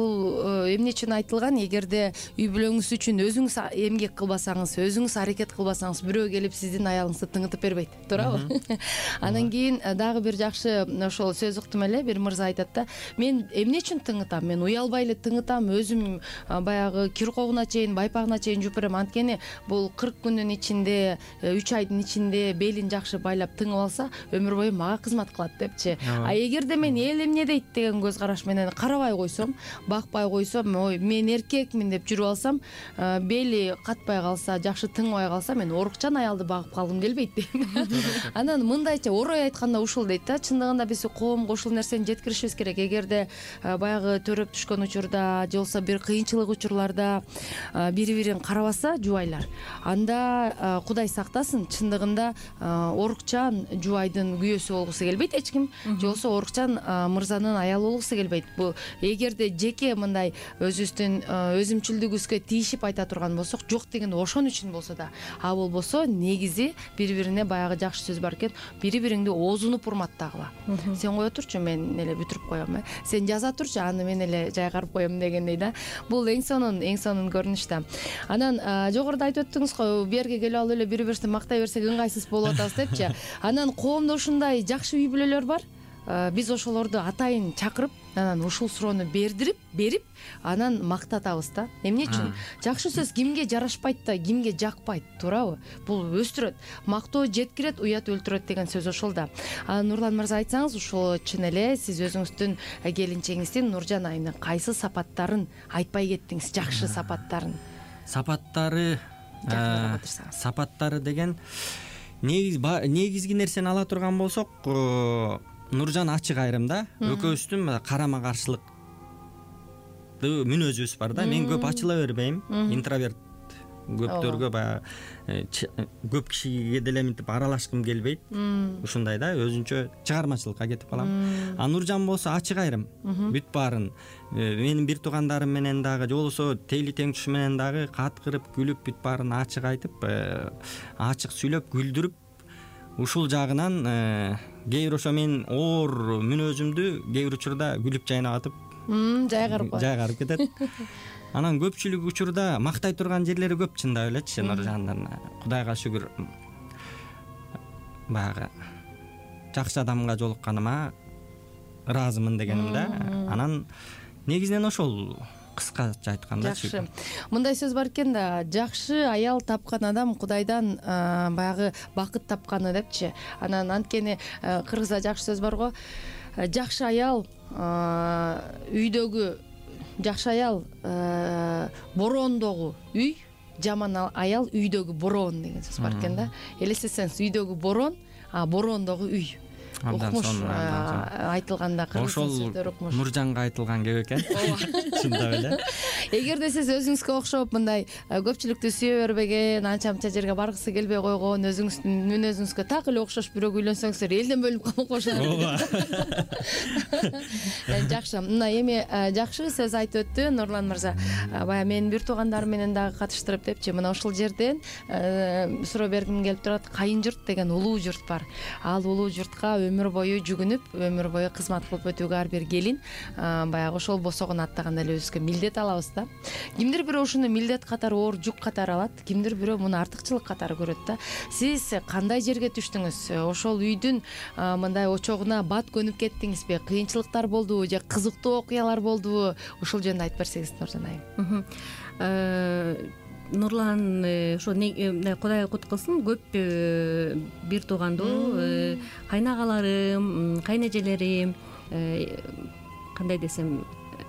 бул эмне үчүн айтылган? Эгерде үй бүлөңүз үчүн өзүңүз эмгек кылбасаңыз, өзүңүз аракет кылбасаңыз, бирөө келип сиздин аялыңызды тыңытып бербейт, туурабы? Анан кийин дагы бир жакшы ошол сөз уктум эле, бир мырза айтат да, мен эмне үчүн тыңытам? Мен уялбай эле тыңытам, өзүм баягы киркоогуна чейин, байпагына чейин жууп берем. Анткени бул 40 күндүн ичинде, 3 айдын ичинде белин жакшы байлап тыңып алса, өмүр бою мага кызмат кылат депчи. А эгерде мен эл эмне дейт деген көз караш менен карабай койсом, бакпай койсом, ой, мен эркекмин деп жүрүп алсам, бели катпай калса, жакшы тыңбай калса, мен орукчан аялды багып калгым келбейт дейм. Анан мындайча орой айтканда ушул дейт да, чындыгында биз коомго ушул нерсени жеткиришибиз керек. Эгерде баягы төрөп түшкөн учурда, же болбосо бир кыйынчылык учурларда бири-бирин карабаса жубайлар, анда Кудай сактасын, чындыгында орукчан жубайдын күйөөсү болгусу келбейт эч ким, же болбосо орукчан мырзанын аялы болгусу келбейт. Бул эгерде жеке мындай өзүбүздүн өзүмчүлдүгүбүзгө тийишип айта турган болсок, жок дегенде ошон үчүн болсо да, а болбосо негизи бири-бирине баягы жакшы сөз бар экен, бири-бириңди оозунуп урматтагыла. Сен кое турчу, мен эле бүтүрүп коем, сен жаза турчу, аны мен эле жайгарып коем дегендей да. Бул эң сонун көрүнүш да. Анан жогоруда айтып өттүңүз го, берге келип алып эле бири-бирибизди мактай берсек ыңгайсыз болуп атабыз депчи. Анан коомдо ушундай жакшы үй бүлөлөр бар. Биз ошолорду атайын чакырып, анан ушул суроону берип, анан мактатабыз да. Эмне үчүн? Жакшы сөз кимге жарашпайт да, кимге жакпайт, туурабы? Бул өстүрөт, мактоо жеткирет, уят өлтүрөт деген сөз ошол да. Нурлан мырза, айтсаңыз, ушул чын эле сиз өзүңүздүн келинчегиңиздин, Нуржан айымдын кайсы сапаттарын айтпай кеттиңиз, жакшы сапаттарын? Сапаттары деген негизги нерсени ала турган болсок, Нуржан ачык айрым да. Экөөбүздүн карама каршылык мүнөзүбүз бар да. Мен көп ачыла бербейм, интроверт. Көптөргө баягы көп кишиге деле мынтип аралашкым келбейт. Ушундай да, өзүнчө чыгармачылыкка кетип калам. А Нуржан болсо ачык айрым, бүт баарын менин бир туугандарым менен дагы, же болбосо тейли теңчү менен дагы каткырып, күлүп, бүт баарын ачык айтып, ачык сүйлөп, күлдүрүп, ушул жагынан кээ бир ошо мен оор мүнөзүмдү кээ бир учурда күлүп жайнап атып жайгарып кетет. Анан көпчүлүк учурда мактай турган жерлери көп, чындап элечи Нуржандын. Кудайга шүгүр, баягы жакшы адамга жолукканыма ыраазымын дегеним да. Анан негизинен ошол, кыскача айтканда. Жакшы. Мындай сөз бар экен да, жакшы аял тапкан адам Кудайдан баягы бакыт тапканы депчи. Анан анткени кыргызда жакшы сөз бар го, жакшы аял үйдөгү, жакшы аял бороондогу үй, жаман аял үйдөгү бороон деген сөз бар экен да. Элестетсеңиз, үйдөгү бороон, бороондогу үй. укмуш сонун, абдан сонун. айтылганда кыргыз Ошол сөздөр укмуш. Нуржанга айтылган кеп экен. Чындап эле. Эгерде сиз өзүңүзгө окшоп мындай көпчүлүктү сүйө бербеген, анча мынча жерге баргысы келбей койгон, өзүңүздүн мүнөзүңүзгө так эле окшош бирөөгө үйлөнсөңүздөр элден бөлүнүп калмак болушуңар. Ооба. Жакшы. Мына эми жакшы сөз айтып өттү Нурлан мырза. Баягы менин бир туугандарым менен дагы катыштырып депчи, мына ушул жерден суроо бергим келип турат. Кайын журт деген улуу журт бар. Ал улуу журтка өмүр бою жүгүнүп, өмүр бою кызмат кылып өтүүгө ар бир келин баягы ошол босогон аттаганда эле өзүбүзгө милдет алабыз да. Кимдир бирөө ушуну милдет катары, оор жүк катары алат, кимдир бирөө муну артыкчылык катары көрөт да. Сиз кандай жерге түштүңүз? Ошол үйдүн мындай очогуна бат көнүп кеттиңизби? Кыйынчылыктар болдубу же кызыктуу окуялар болдубу? Ушул жөнүндө айтып берсеңиз Нуржан айым. Нурлан ошо Кудай кут кылсын, көп бир туугандуу кайнагаларым, кайнэжелерим, кандай десем,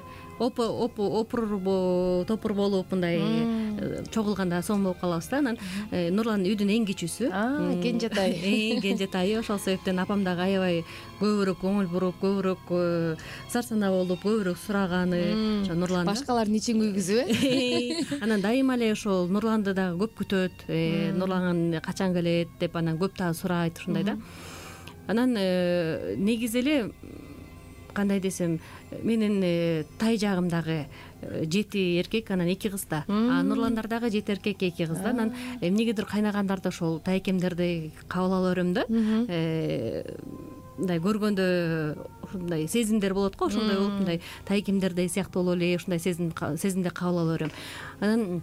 топур болуп мындай чогулганда сонун болуп калабыз да. Анан Нурлан үйдүн эң кичүүсү, кенжетай. Эң кенжетайы. Ошол себептен апам дагы аябай көбүрөөк көңүл буруп, көбүрөөк сарсанаа болуп, көбүрөөк сураганы ошо Нурлан. Башкалардын ичин күйгүзүп Анан дайыма эле ошол Нурланды дагы көп күтөт. Нурлан качан келет деп анан көп дагы сурайт ушундай да. Анан негизи эле кандай десем, менин тай жагымдагы 7 эркек, анан 2 кыз да. Нурландар дагы 7 эркек, 2 кыз да. Анан эмнегедир кайнагандарда ошол тайкемдерди кабыл ала берем да. Мындай көргөндө ушундай сезимдер болот го, ошондой болуп мындай тайкемдердей сыяктуу болуп эле ушундай сезимди кабыл ала берем. Анан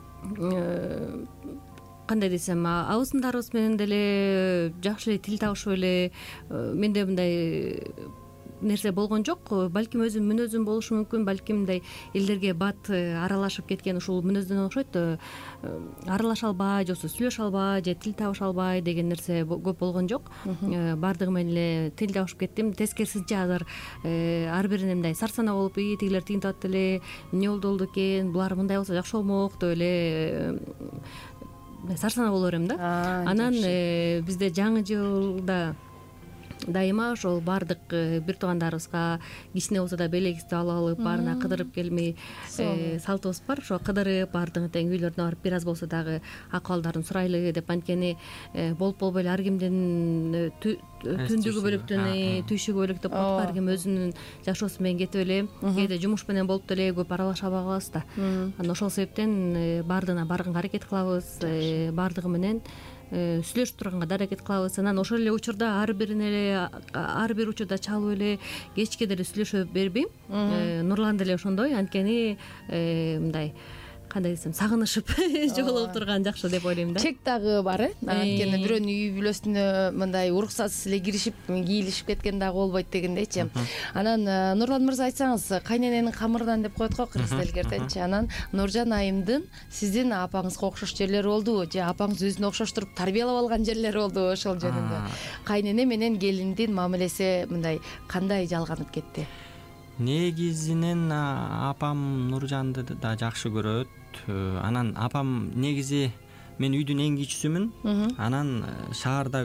кандай десем, абысындарыбыз менен деле жакшы эле тил табышып эле, менде мындай нерсе болгон жок. Балким өзүм мүнөзүм болушу мүмкүн, балким мындай элдерге бат аралашып кеткен ушул мүнөздөн окшойт. Аралаша албай, же сүйлөшө албай, же тил табыша албай деген нерсе көп болгон жок. Бардыгы менен эле тил табышып кеттим. Тескерисинче азыр ар бирине мындай сарсанаа болуп, тигилер тигинтип атты эле, эмне болду экен, булар мындай болсо жакшы болмок деп эле сарсанаа боло берем да. Анан бизде жаңы жылда дайыма ошол баардык бир туугандарыбызга кичине болсо да белегибизди алып, баарына кыдырып келмей салтыбыз бар. Ошо кыдырып, баардыгы тең үйлөрүнө барып бир аз болсо дагы акыбалдарын сурайлы деп, анткени болуп болбой эле ар кимдин түндүгү бөлөктөн, түйшүгү бөлөк деп коет. Ар ким өзүнүн жашоосу менен кетип эле, кээде жумуш менен болуп деле көп аралаша албай калабыз да. Анан ошол себептен баардыгына барганга аракет кылабыз, баардыгы менен сүйлөшүп турганга да аракет кылабыз. Анан ошол эле учурда ар бирине эле, ар бир учурда чалып эле кечке деле сүйлөшө бербейм. Нурлан деле ошондой, анткени мындай кандай десем, сагынышып жолугуп турган жакшы деп ойлойм да. Чек дагы бар, анткени бирөөнүн үй бүлөсүнө мындай уруксатсыз эле киришип, кийлишип кеткен дагы болбойт дегендейчи. Анан Нурлан мырза, айтсаңыз, кайнененин камырынан деп коет го кыргыз элгертенчи. Анан Нуржан айымдын сиздин апаңызга окшош жерлери болдубу, же апаңыз өзүнө окшоштуруп тарбиялап алган жерлери болдубу? Ошол жөнүндө кайнене менен келиндин мамилеси мындай кандай жалганып кетти? Негизинен апам Нуржанды да жакшы көрөт. Анан апам негизи, мен үйдүн эң кичүүсүмүн. Анан шаарда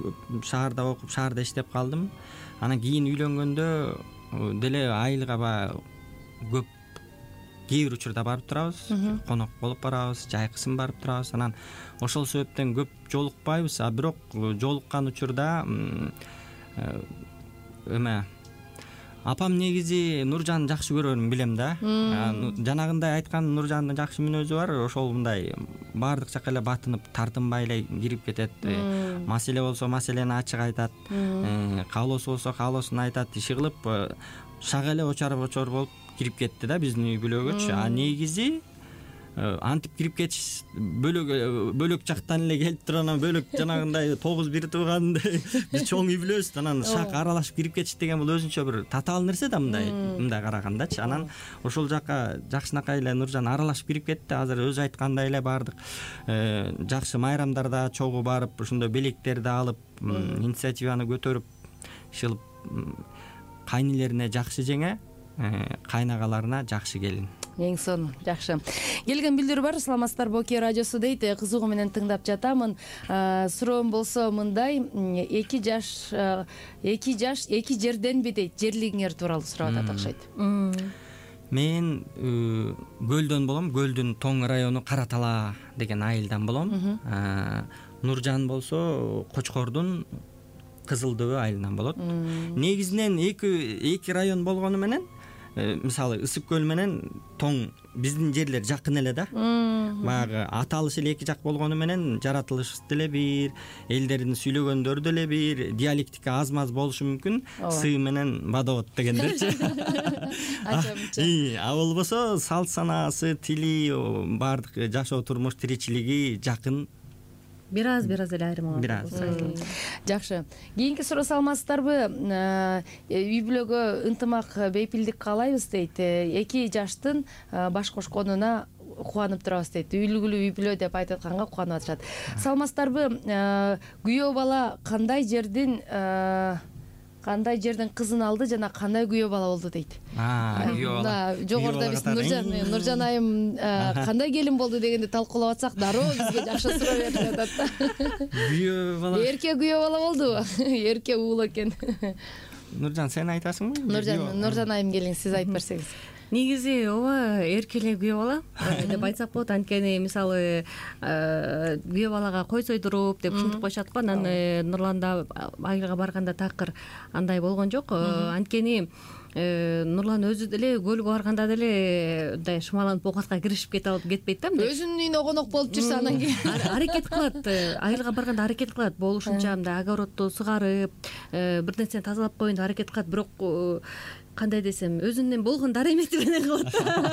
окуп, шаарда иштеп калдым. Анан кийин үйлөнгөндө деле айылга баягы көп кээ бир учурда барып турабыз, конок болуп барабыз, жайкысын барып турабыз. Анан ошол себептен көп жолукпайбыз. Бирок жолуккан учурда апам негизи Нуржанды жакшы көрөрүн билем да. Жанагындай айткан Нуржандын жакшы мүнөзү бар. Ошол мындай баардык жака эле батынып, тартынбай эле кирип кетет. Маселе болсо маселени ачык айтат. Каалоосу болсо каалоосун айтат. Иши кылып шак эле очор болуп кирип кетти да биздин үй бүлөгөчү. Негизи антип кирип кетиш бөлөк жактан эле келип туруп, анан бөлөк жанагындай 9 бир туугандай биз чоң үй бүлөбүз. Анан шак аралашып кирип кетиш деген бул өзүнчө бир татаал нерсе да, мындай карагандачы. Анан ошол жака жакшынакай эле Нуржан аралашып кирип кетти. Азыр өзү айткандай эле баардык жакшы майрамдарда чогуу барып, ошондой белектерди алып, инициативаны көтөрүп, кайнелерине жакшы жеңе, кайнагаларына жакшы келин. эң сонун жакшы. Келген билдирүү бар. Саламатсыздарбы, Окей радиосу дейт. Кызыгуу менен тыңдап жатамын. Суроом болсо мындай, 2 жаш 2 жерденби дейт. Жерлигиңер тууралуу сурап атат окшойт. Мен Көлдөн болом. Көлдүн Тоң району Каратала деген айылдан болом. Нуржан болсо Кочкордун Кызылдөбө айылынан болот. Негизинен эки район болгону менен, мисалы Ысык көл менен Тоң биздин жерлер жакын эле да. Баягы аталыш эле эки жак болгону менен жаратылыш деле бир, элдердин сүйлөгөндөрү деле бир, диалектика аз-маз болушу мүмкүн. Сы менен водовод дегендерчи. А болбосо салт санаасы, тили, баардык жашоо турмуш тиричилиги жакын. Бир аз эле айырмалар. Бир аз. Жакшы. Кийинки суроо салмасыздарбы? Үй бүлөгө ынтымак, бейпилдик каалайбыз дейт. 2 жаштын баш кошконуна кубанып турабыз дейт. Үйлүгүлүү үй бүлө деп айтып атканга кубанып атышат. Салмасыздарбы? Күйөө бала кандай жердин кызын алды жана кандай күйөө бала болду дейт. Күйөө бала. Жогоруда биз Нуржан айым кандай келин болду дегенди талкуулап атсак, дароо бизге жакшы суроо берип жатат да. Күйөө бала. Эрке күйөө бала болдубу? Эрке уул экен. Нуржан, сен айтасыңбы? Нуржан айым келиң, сиз айтып берсеңиз. Негизи ооба эркеле күйөө бала деп айтсак болот. Анткени мисалы күйөө балага кой сойдуруп деп ушинтип коюшат го. Анан Нурланда айылга барганда такыр андай болгон жок. Анткени Нурлан өзү деле көлгө барганда деле мындай шымаланып оокатка киришип кете алып кетпейт да. Өзүнүн үйүнө конок болуп жүрсө анан кийин аракет кылат. Айылга барганда аракет кылат. Болушунча мындай огородду сугарып, бир нерсени тазалап коеюн деп аракет кылат. Бирок кандай десем, өзүнөн болгон даремети менен кылат.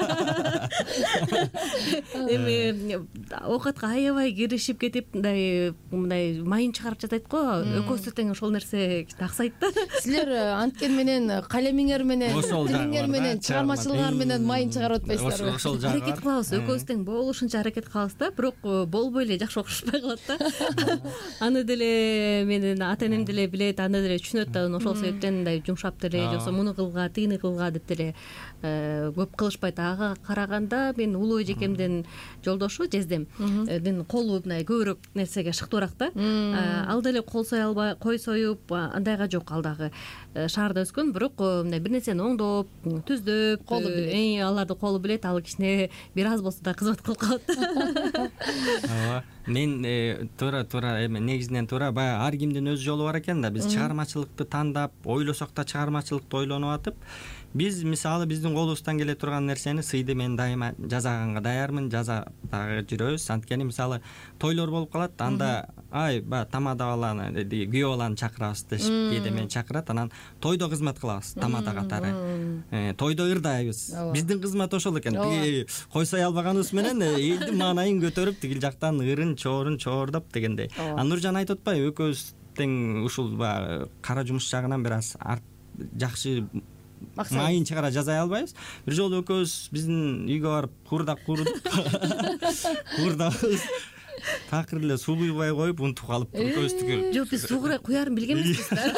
Эми оокатка аябай киришип кетип, мындай майын чыгарып жатат го. Экөөсү тең ошол нерсе таксайт да. Силер анткени менен калемиңер менен, тилиңер менен, чыгармачылыгыңар менен майын чыгарып атпайсыздарбы? Ошол жагы бар. Аракет кылабыз, экөөбүз тең болушунча аракет кылабыз да, бирок болбой эле жакшы окшошпой калат да. Аны деле менин ата-энем деле билет, аны деле түшүнөт да. Ошол себептен мындай жумшап деле, жоксо муну кылга, тыйны кылга деп деле көп кылышпайт. Ага караганда мен улуу эжекемдин жолдошу Жездем колу мындай көбүрөөк нерсеге шыктуураак да. Ал деле кол сой албай, кой союп андайга жок. Ал дагы шаарда өскөн, бирок мындай бир нерсени оңдоп, түздөп, колу билет. Аларды колу билет. Ал кичине бир аз болсо да кызмат кылып калат. Ооба. Мен туура эми негизинен туура баягы ар кимдин өз жолу бар экен да. Биз чыгармачылыкты тандап, ойлосок да чыгармачылыкты ойлонуп атып, биз мисалы биздин колубуздан келе турган нерсени, сыйды мен дайыма жасаганга даярмын, жаза дагы жүрөбүз. Анткени мисалы тойлор болуп калат, анда тамада баланы, күйөө баланы чакырабыз дешип, кээде мени чакырат, анан тойдо кызмат кылабыз тамада катары. Тойдо ырдайбыз. Биздин кызмат ошол экен. Тиги кой сой албаганыбыз менен элдин маанайын көтөрүп, тигил жактан ырын чоордоп дегендей. Нуржан айтып атпайбы, экөөбүз тең ушул кара жумуш жагынан бир аз жакшы майын чыгара жазай албайбыз. Бир жолу экөөбүз биздин үйгө барып курдабыз. Такыр эле суу куйбай коюп унутуп калып экөөбүздүкү. Жок, биз суу куяр билген эмеспиз да.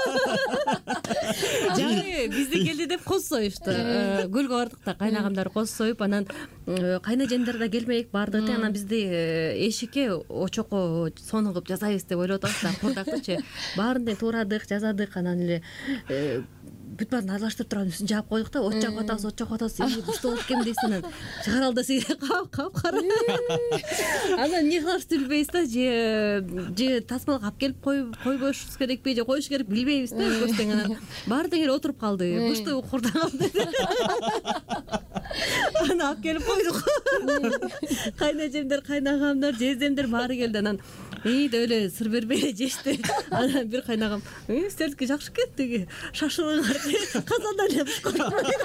Жары бизди келди деп коз союшту. Көлгө бардык да, кайнагамдар коз союп, анан кайнажендер да келмейик бардык. Анан бизди эшикке очокко сону кылып жасайбыз деп ойлоп атабыз да, курдактычы. Баарын тең туурадык, жазадык, анан эле бүт баарын аралаштырып турган үстүн жаап койдук да. От жаап атабыз. Бушта болуп экен дейсиз, анан чыгара алда сиз кара. Анан эмне кылабыз билбейбиз да, же тасмалга алып келип койбош керекпи, же коюш керек билбейбиз да. Көстең анан баары тең эле отуруп калды. Бушта курдагам деди. Анан алып келип койдук. Кайнажемдер, кайнагамдар, Жездемдер баары келди. Анан деп эле сыр бербей эле жешти. Анан бир кайнагам: "Силердики жакшы экен, тиги шашылыңар, казандан эле бышкырып."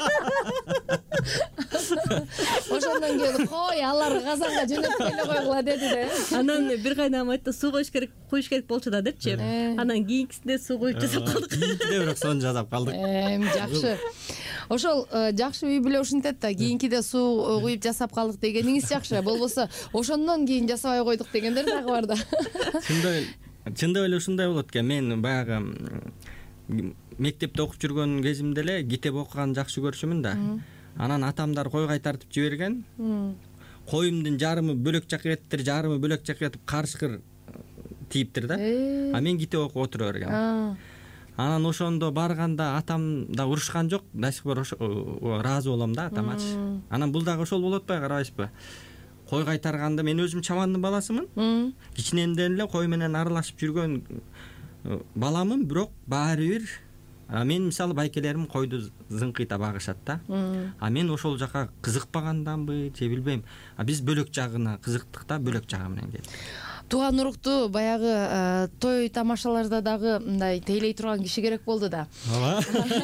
Ошондон кийин кой, алар казанга жөнөтүп эле койгула деди да. Анан бир кайнагам айтты: "Суу коюш керек болчу да" депчи. Анан кийинкисинде суу коюп жасап калдык. Кийинкиде бирок сонун жасап калдык. Жакшы. Ошол жакшы үй бүлө ушинтет да. Кийинкиде суу куюп жасап калдык дегениңиз жакшы. Болбосо ошондон кийин жасабай койдук дегендер дагы бар да. Чындап эле ушундай болот экен. Мен баягы мектепте окуп жүргөн кезимде эле китеп окуганды жакшы көрчүмүн да. Анан атамдар кой кайтартып жиберген. Коюмдун жарымы бөлөк жакка кетиптир, жарымы бөлөк жакка кетип карышкыр тийиптир да. А мен китеп окуп отура бергем. Анан ошондо барганда атам да урушкан жок, до сих пор ыраазы болом да атамачы. Анан бул дагы ошол болуп атпайбы, карабайсызбы? Кой кайтарганда мен өзүм чамандын баласымын. Кичиненден эле кой менен аралашып жүргөн баламын, бирок баары бир мен мисалы байкелерим койду зыңкыйта багышат да. А мен ошол жака кызыкпаганданбы, же билбейм. Биз бөлөк жагына кызыктык да, бөлөк жагы менен келдик. Тууган урукту баягы той тамашаларда дагы мындай тейлей турган киши керек болду да. Ооба.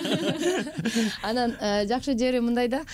Анан жакшы жери мындай да,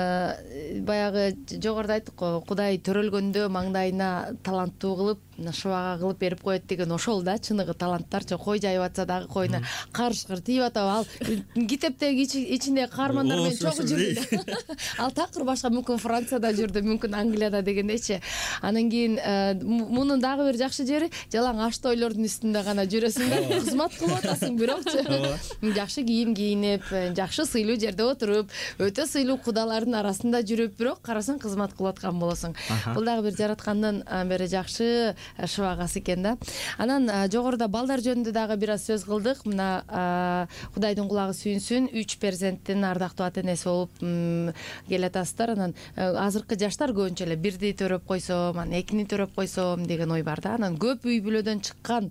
баягы жогоруда айттык го, Кудай төрөлгөндө маңдайына таланттуу кылып, шыбага кылып берип коет деген ошол да, чыныгы таланттарчы. Кой жайып атса дагы койуна карышкыр тийип атабы, ал китептеги ичинде каармандар менен чогуу жүрдү. Ал такыр башка, мүмкүн Францияда жүрдү, мүмкүн Англияда дегендейчи. Анан кийин мунун дагы бир жакшы жери, жалаң аш тойлордун үстүндө гана жүрөсүң да, кызмат кылып атасың, бирокчу жакшы кийим кийинип, жакшы сыйлуу жерде отуруп, өтө сыйлуу кудалардын арасында жүрүп, бирок карасаң кызмат кылып аткан болосуң. Бул дагы бир жараткандын бери жакшы шыбагасы экен да. Анан жогоруда балдар жөнүндө дагы бир аз сөз кылдык. Мына Кудайдын кулагы сүйүнсүн, 3 перзенттин ардактуу ата энеси болуп келатасыздар. Анан азыркы жаштар көбүнчө эле бирди төрөп койсом, анан экини төрөп койсом деген ой бар да. Анан көп үй бүлөдөн чыккан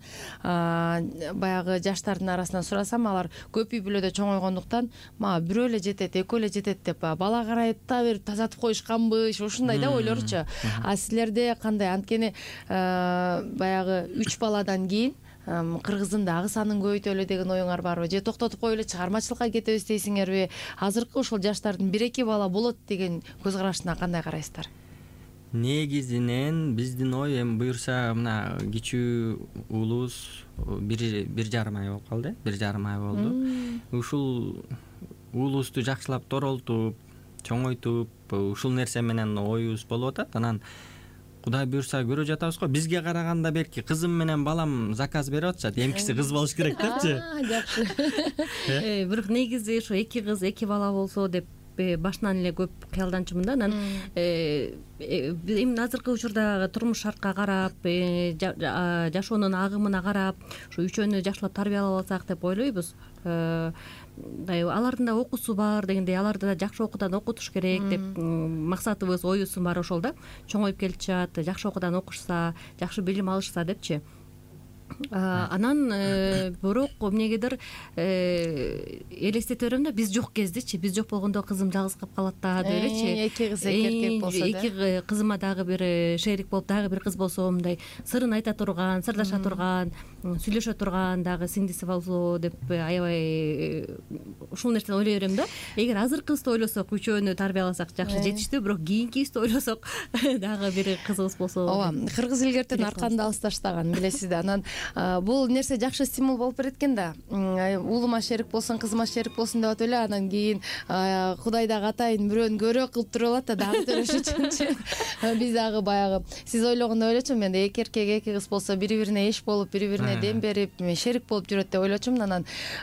баягы жаштардын арасынан сурасам, алар көп үй бүлөдө чоңойгондуктан мага бирөө эле жетет, экөө эле жетет деп бала карайта берип тазатып коюшканбы, ушундай да ойлорчу. А силерде кандай? Анткени баягы 3 баладан кийин кыргыздын дагы санын көбөйтөлү деген оюңар барбы? Же токтотуп коюп эле чыгармачылыкка кетебиз дейсиңерби? Азыркы ушул жаштардын 1-2 бала болот деген көз карашына кандай карайсыздар? Негизинен биздин ой эми буюрса мына кичүү уулубуз 1,5 ай болуп калды, 1,5 ай болду. Ушул уулубузду жакшылап торолтуп, чоңойтуп, ушул нерсе менен оюбуз болуп атат. Анан Кудай буюрса көрө жатабыз го. Бизге караганда белки кызым менен балам заказ берип атышат. Эмкиси кыз болуш керек депчи. Жакшы. Бирок негизи ошо 2 кыз 2 бала болсо деп башынан эле көп кыялданчумун да. Анан эми азыркы учурдагы турмуш шартка карап, жашоонун агымына карап, ушу үчөөнү жакшылап тарбиялап алсак деп ойлойбуз. Алардын да окуусу бар дегендей, аларды да жакшы окуудан окутуш керек деп максатыбыз, оюбуз бар ошол да. Чоңоюп келишат, жакшы окуудан окушса, жакшы билим алышса депчи. Анан бирок эмнегедир элестете берем да, биз жок кездичи, биз жок болгондо кызым жалгыз калып калат да деп элечи. 2 кыз 2 эркек болсо да. 2 кызыма дагы бир шерик болуп, дагы бир кыз болсо, мындай сырын айта турган, сырдаша турган, сүйлөшө турган дагы сиңдиси болсо деп аябай ушул нерсени ойлой берем да. Эгер азыркыбызды ойлосок, үчөөнү тарбияласак жакшы жетиштүү, бирок кийинкибизди ойлосок дагы бир кызыбыз болсо. Ооба, кыргыз илгертен арканды алысташтаган, билесиз да. Анан бул нерсе жакшы стимул болуп берет экен да. Уулума шерик болсун, кызыма шерик болсун деп атып эле, анан кийин Кудай дагы атайын бирөөнү көрөк кылып туруп алат да, дагы төрөш үчүнчү. Биз дагы баягы сиз ойлогондой ойлочумун, мен 2 эркек 2 кыз болсо бири-бирине эш болуп, бири-бирине дем берип, шерик болуп жүрөт деп ойлочумун. Анан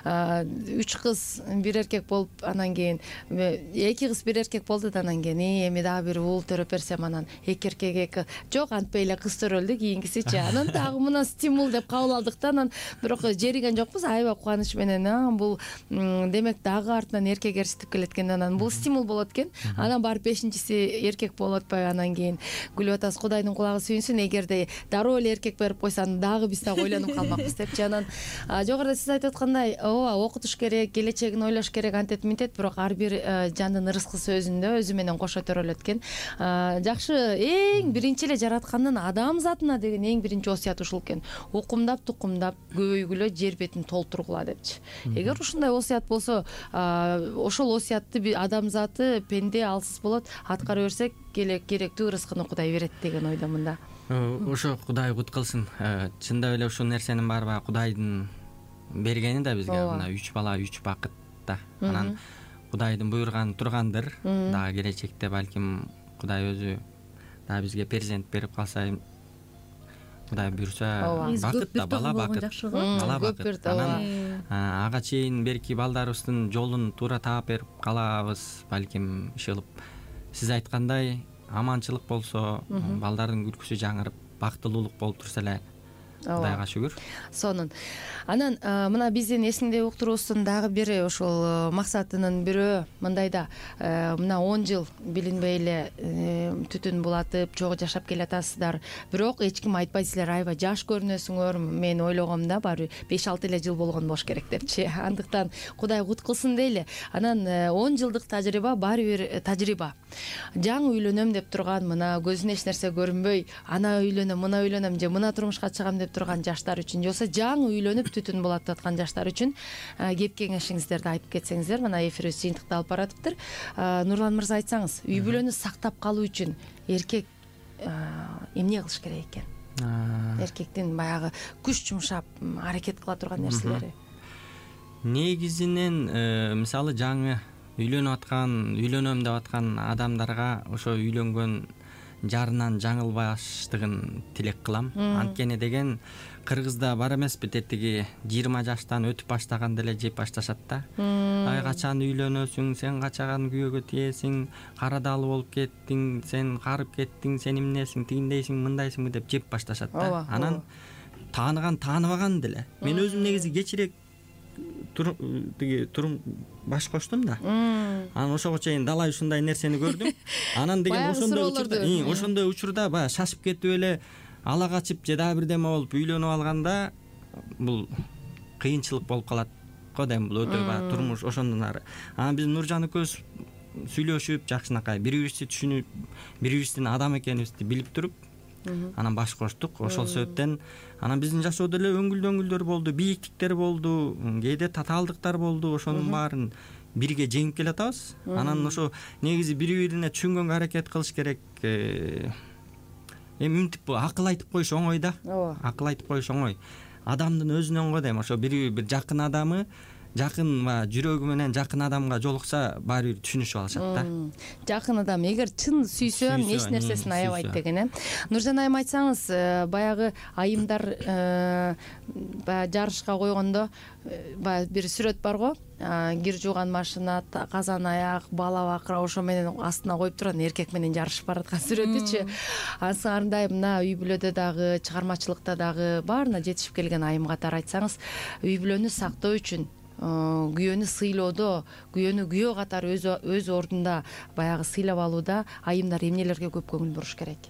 3 кыз 1 эркек болуп, анан кийин 2 кыз 1 эркек болду да, анан кийин эми дагы бир уул төрөп берсем, анан 2 эркек 2 жок, антпей эле кыз төрөлдү кийинкисичи. Анан дагы мына стимул деп кабыл алдык да. Анан бирок жериген жокпуз, аябай кубаныч менен. Бул демек дагы артынан эркек эрситип келет экен. Анан бул стимул болот экен. Анан барып 5-чиси эркек болуп атпайбы? Анан кийин күлүп атасыз, Кудайдын кулагы сүйүнсүн, эгерде дароо эле эркек берип койсоң дагы биз дагы ойлонуп калмакпыз депчи. Анан жогоруда сиз айтып аткандай, ооба, окутуш керек, келечегин ойлош керек, антет минтет, бирок ар бир жандын ырыскысы өзүндө, өзү менен кошо төрөлөт экен. Жакшы, эң биринчи эле жараткандын адам затына деген эң биринчи осуят ушул экен. Укумдап, тукумдап, көбөйгүлө, жер бетин толтургула депчи. Эгер ушундай осуят болсо, ошол осуятты адам заты, пенде алсыз болот, аткара берсек, керектүү ырыскыны Кудай берет деген ойдомун да. Ошо Кудай кут кылсын. Чындап эле ушул нерсенин баары Кудайдын бергени да бизге. Мына 3 бала, 3 бакыт да. Анан Кудайдын буйруганы тургандыр. Дагы келечекте балким Кудай өзү дагы бизге перзент берип калса, Кудай буюрса Биз көп бакыт да, бир бала болгон бакыт. жакшы го. Бала көп бакыт. берди, Анан ага чейин берки балдарыбыздын жолун туура таап берип калабыз, балким иши кылып. Сиз айткандай аманчылык болсо, балдардын күлкүсү жаңырып, бактылуулук болуп турса эле Кудайга шүгүр. Сонун. Анан мына биздин эсиңде уктуруубуздун дагы бир ошол максатынын бирөө мындайда мына 10 жыл билинбей эле түтүн булатып чогуу жашап келатасыздар. Бирок эч ким айтпайт силер аябай жаш көрүнөсүңөр. Мен ойлогом да баары 5-6 эле жыл болгон болуш керек депчи. Андыктан Кудай кут кылсын дейли. Анан 10 жылдык тажрыйба баары бир тажрыйба. Жаңы үйлөнөм деп турган, мына көзүнө эч нерсе көрүнбөй, ана үйлөнөм, мына үйлөнөм же мына турмушка чыгам деп турган жаштар үчүн, жоксо жаңы үйлөнүп түтүн булатып аткан жаштар үчүн кеп кеңешиңиздерди айтып кетсеңиздер. Мына эфирибиз жыйынтыкталып баратыптыр. Нурлан мырза, айтсаңыз, үй бүлөнү сактап калуу үчүн эркек эмне кылыш керек экен? Эркектин баягы күч жумшап аракет кыла турган нерселери. Негизинен мисалы жаңы үйлөнөм деп аткан адамдарга ошо үйлөнгөн жарынан жаңылбаштыгын тилек кылам. Анткени деген Кыргызда бар эмеспи, тетиги 20 жаштан өтүп баштаганда эле жеп башташат да. Ай качан үйлөнөсүң, сен качаган күйөөгө тиесиң, карадалы болуп кеттиң, сен карып кеттиң, сен эмнесиң, тигиндейсиң, мындайсың деп жеп башташат да. Анан тааныган тааныбаган деле. Мен өзүм негизи кечирээк турум баш коштум да. Анан ошого чейин далай ушундай нерсени көрдүм. Анан деген ошондой учурда баягы шашып кетип эле ала качып же дагы бирдеме болуп үйлөнүп алганда бул кыйынчылык болуп калат го дейм. Бул өтө баягы турмуш ошондон ары. Анан биз Нуржан экөөбүз сүйлөшүп, жакшынакай бирибизди түшүнүп, бирибиздин адам экенибизди билип туруп, анан баш коштук. Ошол себептен анан биздин жашоодо эле өңгүлдөр болду, бийиктиктер болду, кээде татаалдыктар болду. Ошонун баарын бирге жеңип келатабыз. Анан ошо негизи бири-бирине түшүнгөнгө аракет кылыш керек. Мынтип акыл айтып коюш оңой да. Акыл айтып коюш оңой. Адамдын өзүнөн го дейм. Ошо бир жакын адамы, жакын жүрөгү менен жакын адамга жолукса баары бир түшүнүшүп алышат да. Жакын адам эгер чын сүйсө эч нерсесин аябайт деген. Нуржан айым, айтсаңыз, баягы айымдар жарышка койгондо бир сүрөт бар го. Кир жууган машина, казан аяк, бала бакыра ошо менен астына коюп турган эркек менен жарышып бараткан сүрөтүчү. Ансыңарындай мына үй бүлөдө дагы, чыгармачылыкта дагы баарына жетишип келген айым катары айтсаңыз, үй бүлөнү сактоо үчүн, күйөөнү сыйлоодо, күйөөнү күйөө катары өз ордунда баягы сыйлап алууда айымдар эмнелерге көп көңүл буруш керек?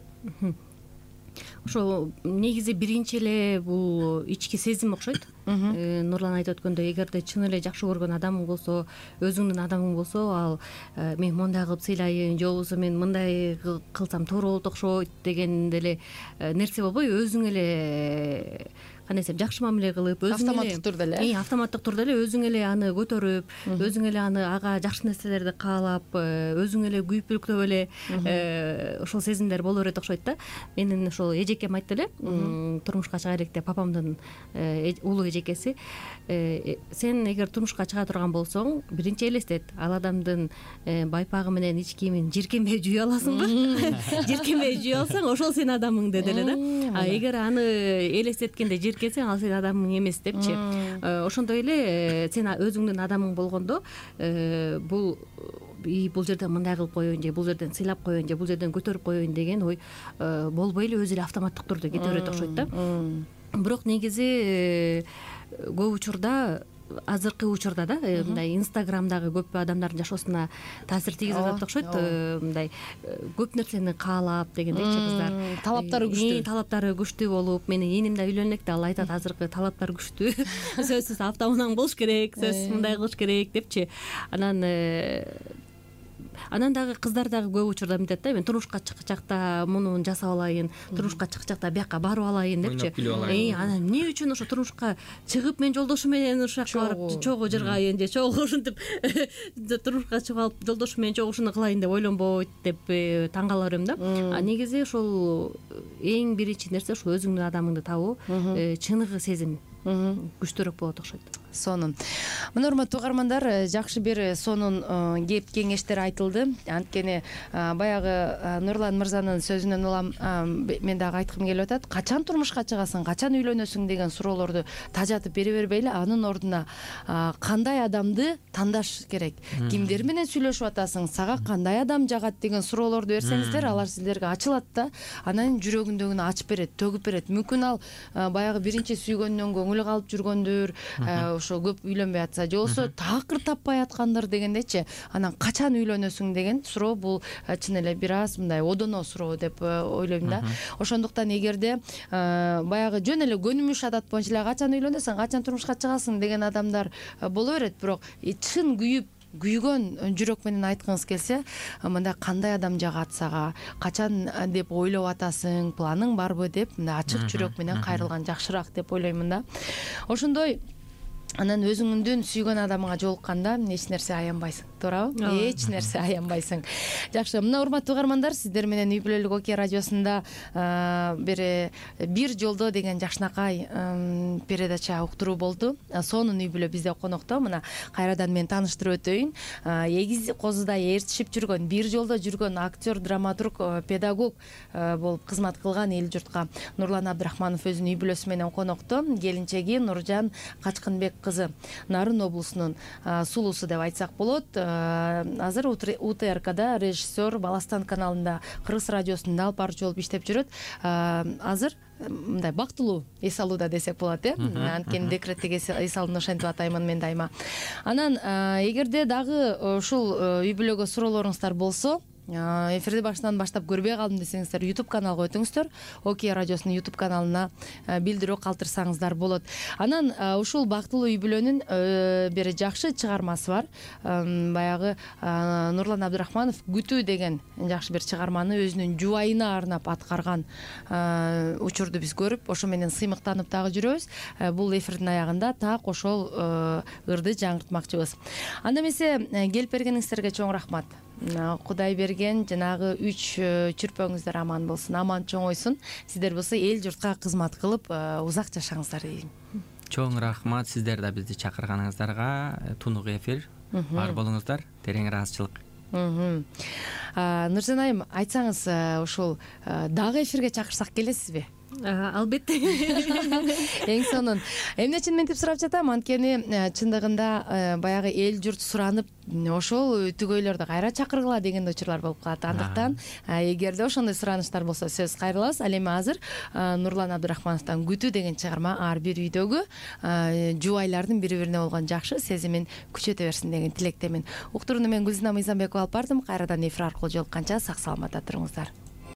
Ошо негизи биринчи эле бул ички сезим окшойт. Нурлан айтып өткөндөй, эгерде чын эле жакшы көргөн адамың болсо, өзүңдүн адамың болсо, ал мен мындай кылып сыйлайын, же болбосо мен мындай кылсам туура болот окшойт деген деле нерсе болбой, өзүң эле кандай десем, жакшы мамиле кылып, өзүң эле автоматтык турда эле өзүң эле аны көтөрүп, өзүң эле аны ага жакшы нерселерди каалап, өзүң эле күйүп-бүлүктөп эле ошол сезимдер боло берет окшойт да. Менин ошол эжекем айтты эле, турмушка чыга электе папамдын улуу эжекеси, сен эгер турмушка чыга турган болсоң, биринчи элестет, ал адамдын байпагы менен ич кийимин жиркенбей жууй аласыңбы? Жиркенбей жууй алсаң, ошол сенин адамың деди эле да. Эгер аны элестеткенде жиркенсең, ал сенин адамың эмес депчи. Ошондой эле сен өзүңдүн адамың болгондо бул жерден мындай кылып коеюн, же бул жерден сыйлап коеюн, же бул жерден көтөрүп коеюн деген ой болбой эле өзү эле автоматтык турда кете берет окшойт да. Бирок негизи көп учурда, азыркы учурда да, мындай Инстаграмдагы көп адамдардын жашоосуна таасир тийгизип атат окшойт. Мындай көп нерсени каалап дегендейчи кыздар. Талаптары күчтүү болуп, менин эним да үйлөнө элек да, ал айтат, азыркы талаптар күчтүү. Сөзсүз автоунаа болуш керек, сөзсүз мындай кылыш керек депчи. Анан дагы кыздар дагы көп учурда мынтет да, мен турмушка чыкчакта муну жасап алайын, турмушка чыкчакта бияка барып алайын депчи. Анан эмне үчүн ошо турмушка чыгып мен жолдошум менен ушул жака барып чогуу жыргайын, же чогуу ушинтип турмушка чыгып алып жолдошум менен чогуу ушуну кылайын деп ойлонбойт деп таң кала берем да. Негизи ошол эң биринчи нерсе ошол өзүңдүн адамыңды табуу, чыныгы сезим күчтүүрөөк болот окшойт. сонун. Мына урматтуу угармандар, жакшы бир сонун кеп кеңештер айтылды. Анткени баягы Нурлан мырзанын сөзүнөн улам мен дагы айткым келип атат. Качан турмушка чыгасың, качан үйлөнөсүң деген суроолорду тажатып бере бербейли, анын ордуна кандай адамды тандаш керек, кимдер менен сүйлөшүп атасың, сага кандай адам жагат деген суроолорду берсеңиздер, алар сиздерге ачылат да, анан жүрөгүндөгүнү ачып берет, төгүп берет. Мүмкүн ал баягы биринчи сүйгөндөн көңүлү калып жүргөндүр, ошо көп үйлөнбөй атса, же болбосо такыр таппай аткандыр дегендечи. Анан качан үйлөнөсүң деген суроо бул чын эле бир аз мындай одоно суроо деп ойлойм да. Ошондуктан эгерде баягы жөн эле көнүмүш адат боюнча эле качан үйлөнөсүң, качан турмушка чыгасың деген адамдар боло берет, бирок чын күйгөн жүрөк менен айткыңыз келсе, мындай кандай адам жагат сага, качан деп ойлоп атасың, планың барбы деп мындай ачык жүрөк менен кайрылган жакшыраак деп ойлоймун да. Ошондой анан өзүңдүн сүйгөн адамыңа жолукканда эч нерсе аянбайсың, туурабы? Эч нерсе аянбайсың. Жакшы, мына урматтуу угармандар, сиздер менен Үй бүлөлүк Окей радиосунда бир жолдо деген жакшынакай передача уктуруу болду. Сонун үй бүлө бизде конокто. Мына кайрадан мен тааныштырып өтөйүн. Эгиз козудай ээрчишип жүргөн, бир жолдо жүргөн актер, драматург, педагог болуп кызмат кылган эл журтка Нурлан Абдрахманов өзүнүн үй бүлөсү менен конокто. Келинчеги Нуржан Качкынбек кызы, Нарын облусунун сулуусу деп айтсак болот. Азыр УТРКда режиссер, Баластан каналында, Кыргыз радиосунда алып баруучу болуп иштеп жүрөт. Азыр мындай бактылуу эс алууда десек болот, анткени декреттеги эс алууну ошентип атаймын мен дайыма. Анан эгерде дагы ушул үй бүлөгө суроолоруңуздар болсо, эфирди башынан баштап көрбөй калдым десеңиздер, YouTube каналга өтүңүздөр. Окей радиосунун YouTube каналына билдирүү калтырсаңыздар болот. Анан ушул бактылуу үй бүлөнүн бир жакшы чыгармасы бар. Баягы Нурлан Абдрахманов Күтүү деген жакшы бир чыгарманы өзүнүн жубайына арнап аткарган учурду биз көрүп, ошо менен сыймыктанып дагы жүрөбүз. Бул эфирдин аягында так ошол ырды жаңыртмакчыбыз. Анда эмесе келип бергениңиздерге чоң рахмат. Кудай берген жанагы 3 чүрпөңүздөр аман болсун, аман чоңойсун. Сиздер болсо эл журтка кызмат кылып узак жашаңыздар дейм. Чоң рахмат сиздер да бизди чакырганыңыздарга. Тунук эфир бар болуңуздар. Терең ыраазычылык. Нуржан айым, айтсаңыз, ушул дагы эфирге чакырсак келесизби? Албетте. Эң сонун. Эмне үчүн мынтип сурап жатам? Анткени чындыгында баягы эл журт суранып, ошол түгөйлөрдү кайра чакыргыла деген учурлар болуп калат. Андыктан эгерде ошондой сураныштар болсо сөз кайрылабыз. Ал эми азыр Нурлан Абдрахмановдон Күтүү деген чыгарма ар бир үйдөгү жубайлардын бири-бирине болгон жакшы сезимин күчөтө берсин деген тилектемин. Уктурууну мен Гүлзина Мыйзамбекова алып бардым. Кайрадан эфир аркылуу жолукканча сак саламатта туруңуздар.